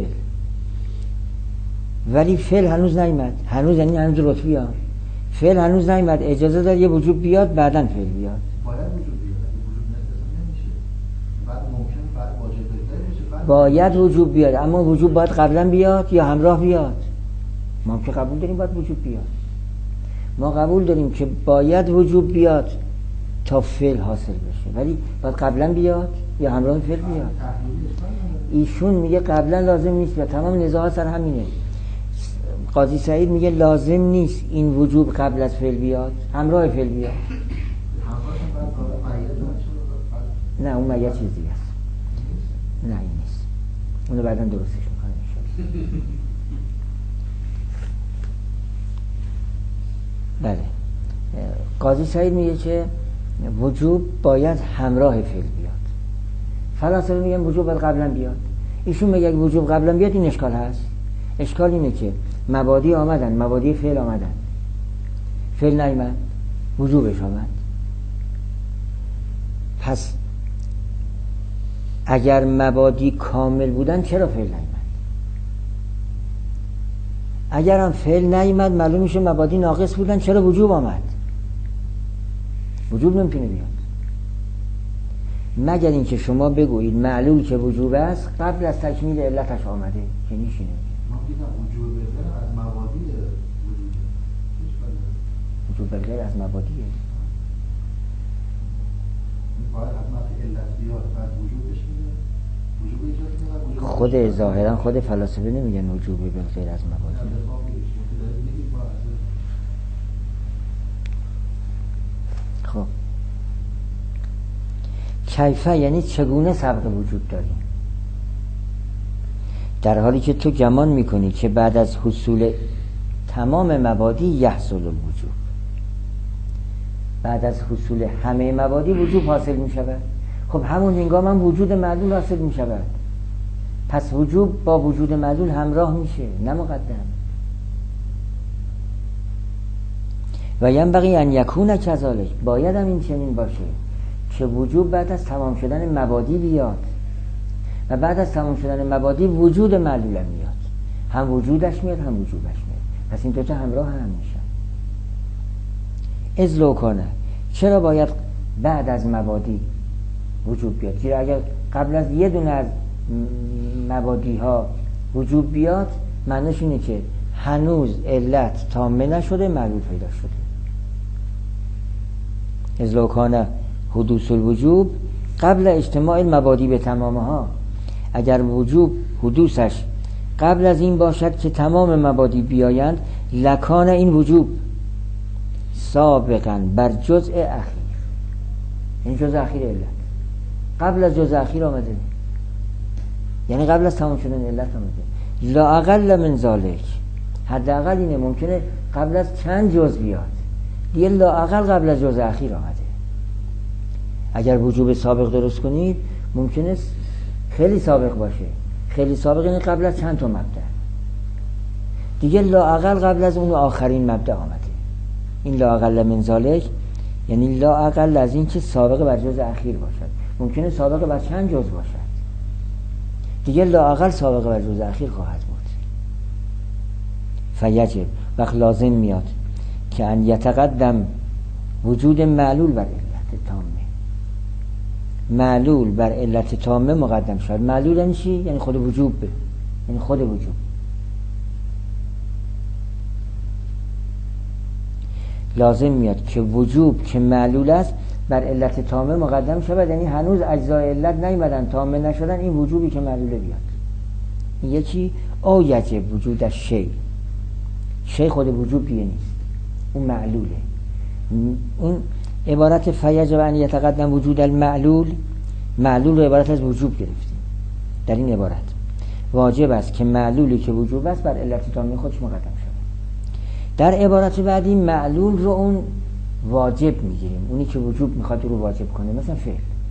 ولی فعل هنوز نیامد. هنوز یعنی هنوز رتبی ها. فعل هنوز نیامد، اجازه داره یه وجود بیاد بعدن فعل بیاد. باید وجود بیاد. وجود نمیشه. بعد ممکن بعد واجب بشه. باید وجود بیاد، اما وجود باید قبلا بیاد یا همراه بیاد. ما که قبول داریم باید وجود بیاد. ما قبول داریم که باید وجود بیاد تا فعل حاصل بشه، ولی باید قبلا بیاد یا همراه فعل بیاد. ایشون میگه قبلا لازم نیست و تمام نزاعات سر همینه. قاضی سعید میگه لازم نیست این وجوب قبل از فعل بیاد، همراه فعل بیاد. نه اون مگه چیز دیگه است. نه این نیست، اونو بعدا درستش میکنه. بله قاضی سعید میگه که وجوب باید همراه فعل بیاد. فلاسفه میگن وجوب باید قبلا بیاد. ایشون میگه اگه وجوب قبلا بیاد این اشکال هست. اشکال اینه که مبادی آمدن، مبادی فعل آمدن، فعل نیامد، وجوبش آمد. پس اگر مبادی کامل بودن چرا فعل نیامد؟ اگر هم فعل نیامد معلوم میشه مبادی ناقص بودن، چرا وجوب آمد؟ وجوب نمیتونه بیاد مگر اینکه شما بگویید معلول که وجوب است قبل از تکمیل علتش آمده که نیشینه. ما دیدم وجوب بغیر از مبادی وجوب بغیر از مبادیه. باید حتما علت بیاد بعد وجودش میاد. وجوب ایجاد میاد. خود ظاهرا خود فلاسفه نمیگن وجوب بغیر از مبادی. خب کیفه یعنی چگونه سبق وجود داریم، در حالی که تو گمان میکنی که بعد از حصول تمام مبادی یحصل الوجوب، بعد از حصول همه مبادی وجوب حاصل میشود. خب همون هنگام هم وجود معلول حاصل میشود، پس وجوب با وجود معلول همراه میشه نه مقدم. و ینبغی ان یکون کذالک، باید هم این چنین باشه که وجوب بعد از تمام شدن مبادی بیاد و بعد از تمام شدن مبادی وجود معلول میاد، هم وجودش میاد هم وجوبش میاد، پس این دوتا همراه هم میشن. از لو کنه چرا باید بعد از مبادی وجود بیاد؟ چرا اگر قبل از یه دونه از مبادی ها وجود بیاد معنیش اینه که هنوز علت تامه نشده، معلول پیدا شده. از لو کنه حدوث الوجوب قبل اجتماع المبادی به تمامها، اگر وجوب حدوثش قبل از این باشد که تمام مبادی بیایند، لکان این وجوب سابقا بر جزء اخیر، این جزء اخیر علت. قبل از جزء اخیر آمده، یعنی قبل از تمام شدن علت آمده. لا اقل من ذالک، حداقل اینه، ممکنه قبل از چند جزء بیاد دیگه، لا اقل قبل از جزء اخیر آمده. اگر وجوب سابق درست کنید ممکنه خیلی سابق باشه، خیلی سابق یعنی قبل از چند تا مبدأ دیگه، لا اقل قبل از اون آخرین مبدأ آمده. این لا اقل من ذالک یعنی لا اقل از این که سابق بر جزء اخیر باشد، ممکنه سابق بر چند جزء باشد دیگه، لا اقل سابق بر جزء اخیر خواهد بود. فیجب، وقت لازم میاد که ان یتقدم وجود معلول بر علت تامه، معلول بر علت تامه مقدم شد. معلول یعنی چی؟ یعنی خود وجوب، یعنی خود وجوب. لازم میاد که وجوب که معلول است بر علت تامه مقدم شود، یعنی هنوز اجزای علت نیامدن، تامه نشدن، این وجوبی که معلوله بیاد. این یکی او یجب وجود شی، شی خود وجوب دیگه نیست، اون معلوله. اون عبارت فیجب ان یتقدم وجود المعلول، معلول رو عبارت از وجوب گرفتیم. در این عبارت واجب است که معلولی که وجوب است بر علت تامه خودش مقدم شود. در عبارت بعدی معلول رو اون واجب میگیریم، اونی که وجوب میخواد رو واجب کنه، مثلا فعل.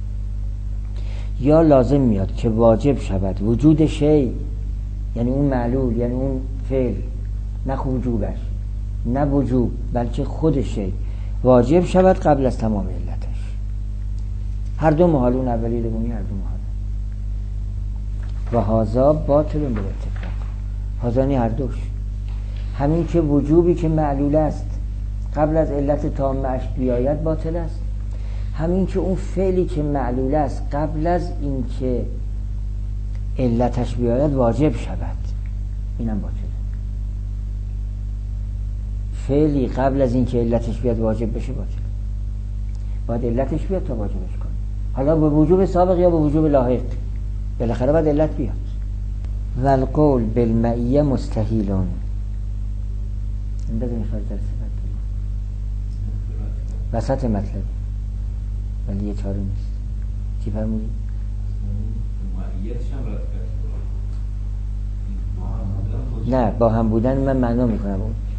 یا لازم میاد که واجب شود وجود شی، یعنی اون معلول، یعنی اون فعل، نه وجوبش، نه وجوب بلکه خود شی واجب شود قبل از تمام علتش. هر دو محال، اون اولی لبونی هر دو محال. و هازا باطل به اتفاق، هازانی هر دوش، همین که وجوبی که معلول است قبل از علت تامه اش بیاید باطل است، همین که اون فعلی که معلول است قبل از این که علتش بیاید واجب شود، اینم باطل. فعلی قبل از این که علتش بیاد واجب بشه باطل، باید علتش بیاد تا واجبش کنه، حالا به وجوب سابق یا به وجوب لاحق، بالاخره باید علت بیاد. و القول بالمعیه مستحیلون، این بزنی خارج در وسط مطلب، ولی یه چاره نیست. چی فرمودی؟ نه با هم بودن من معنا میکنم.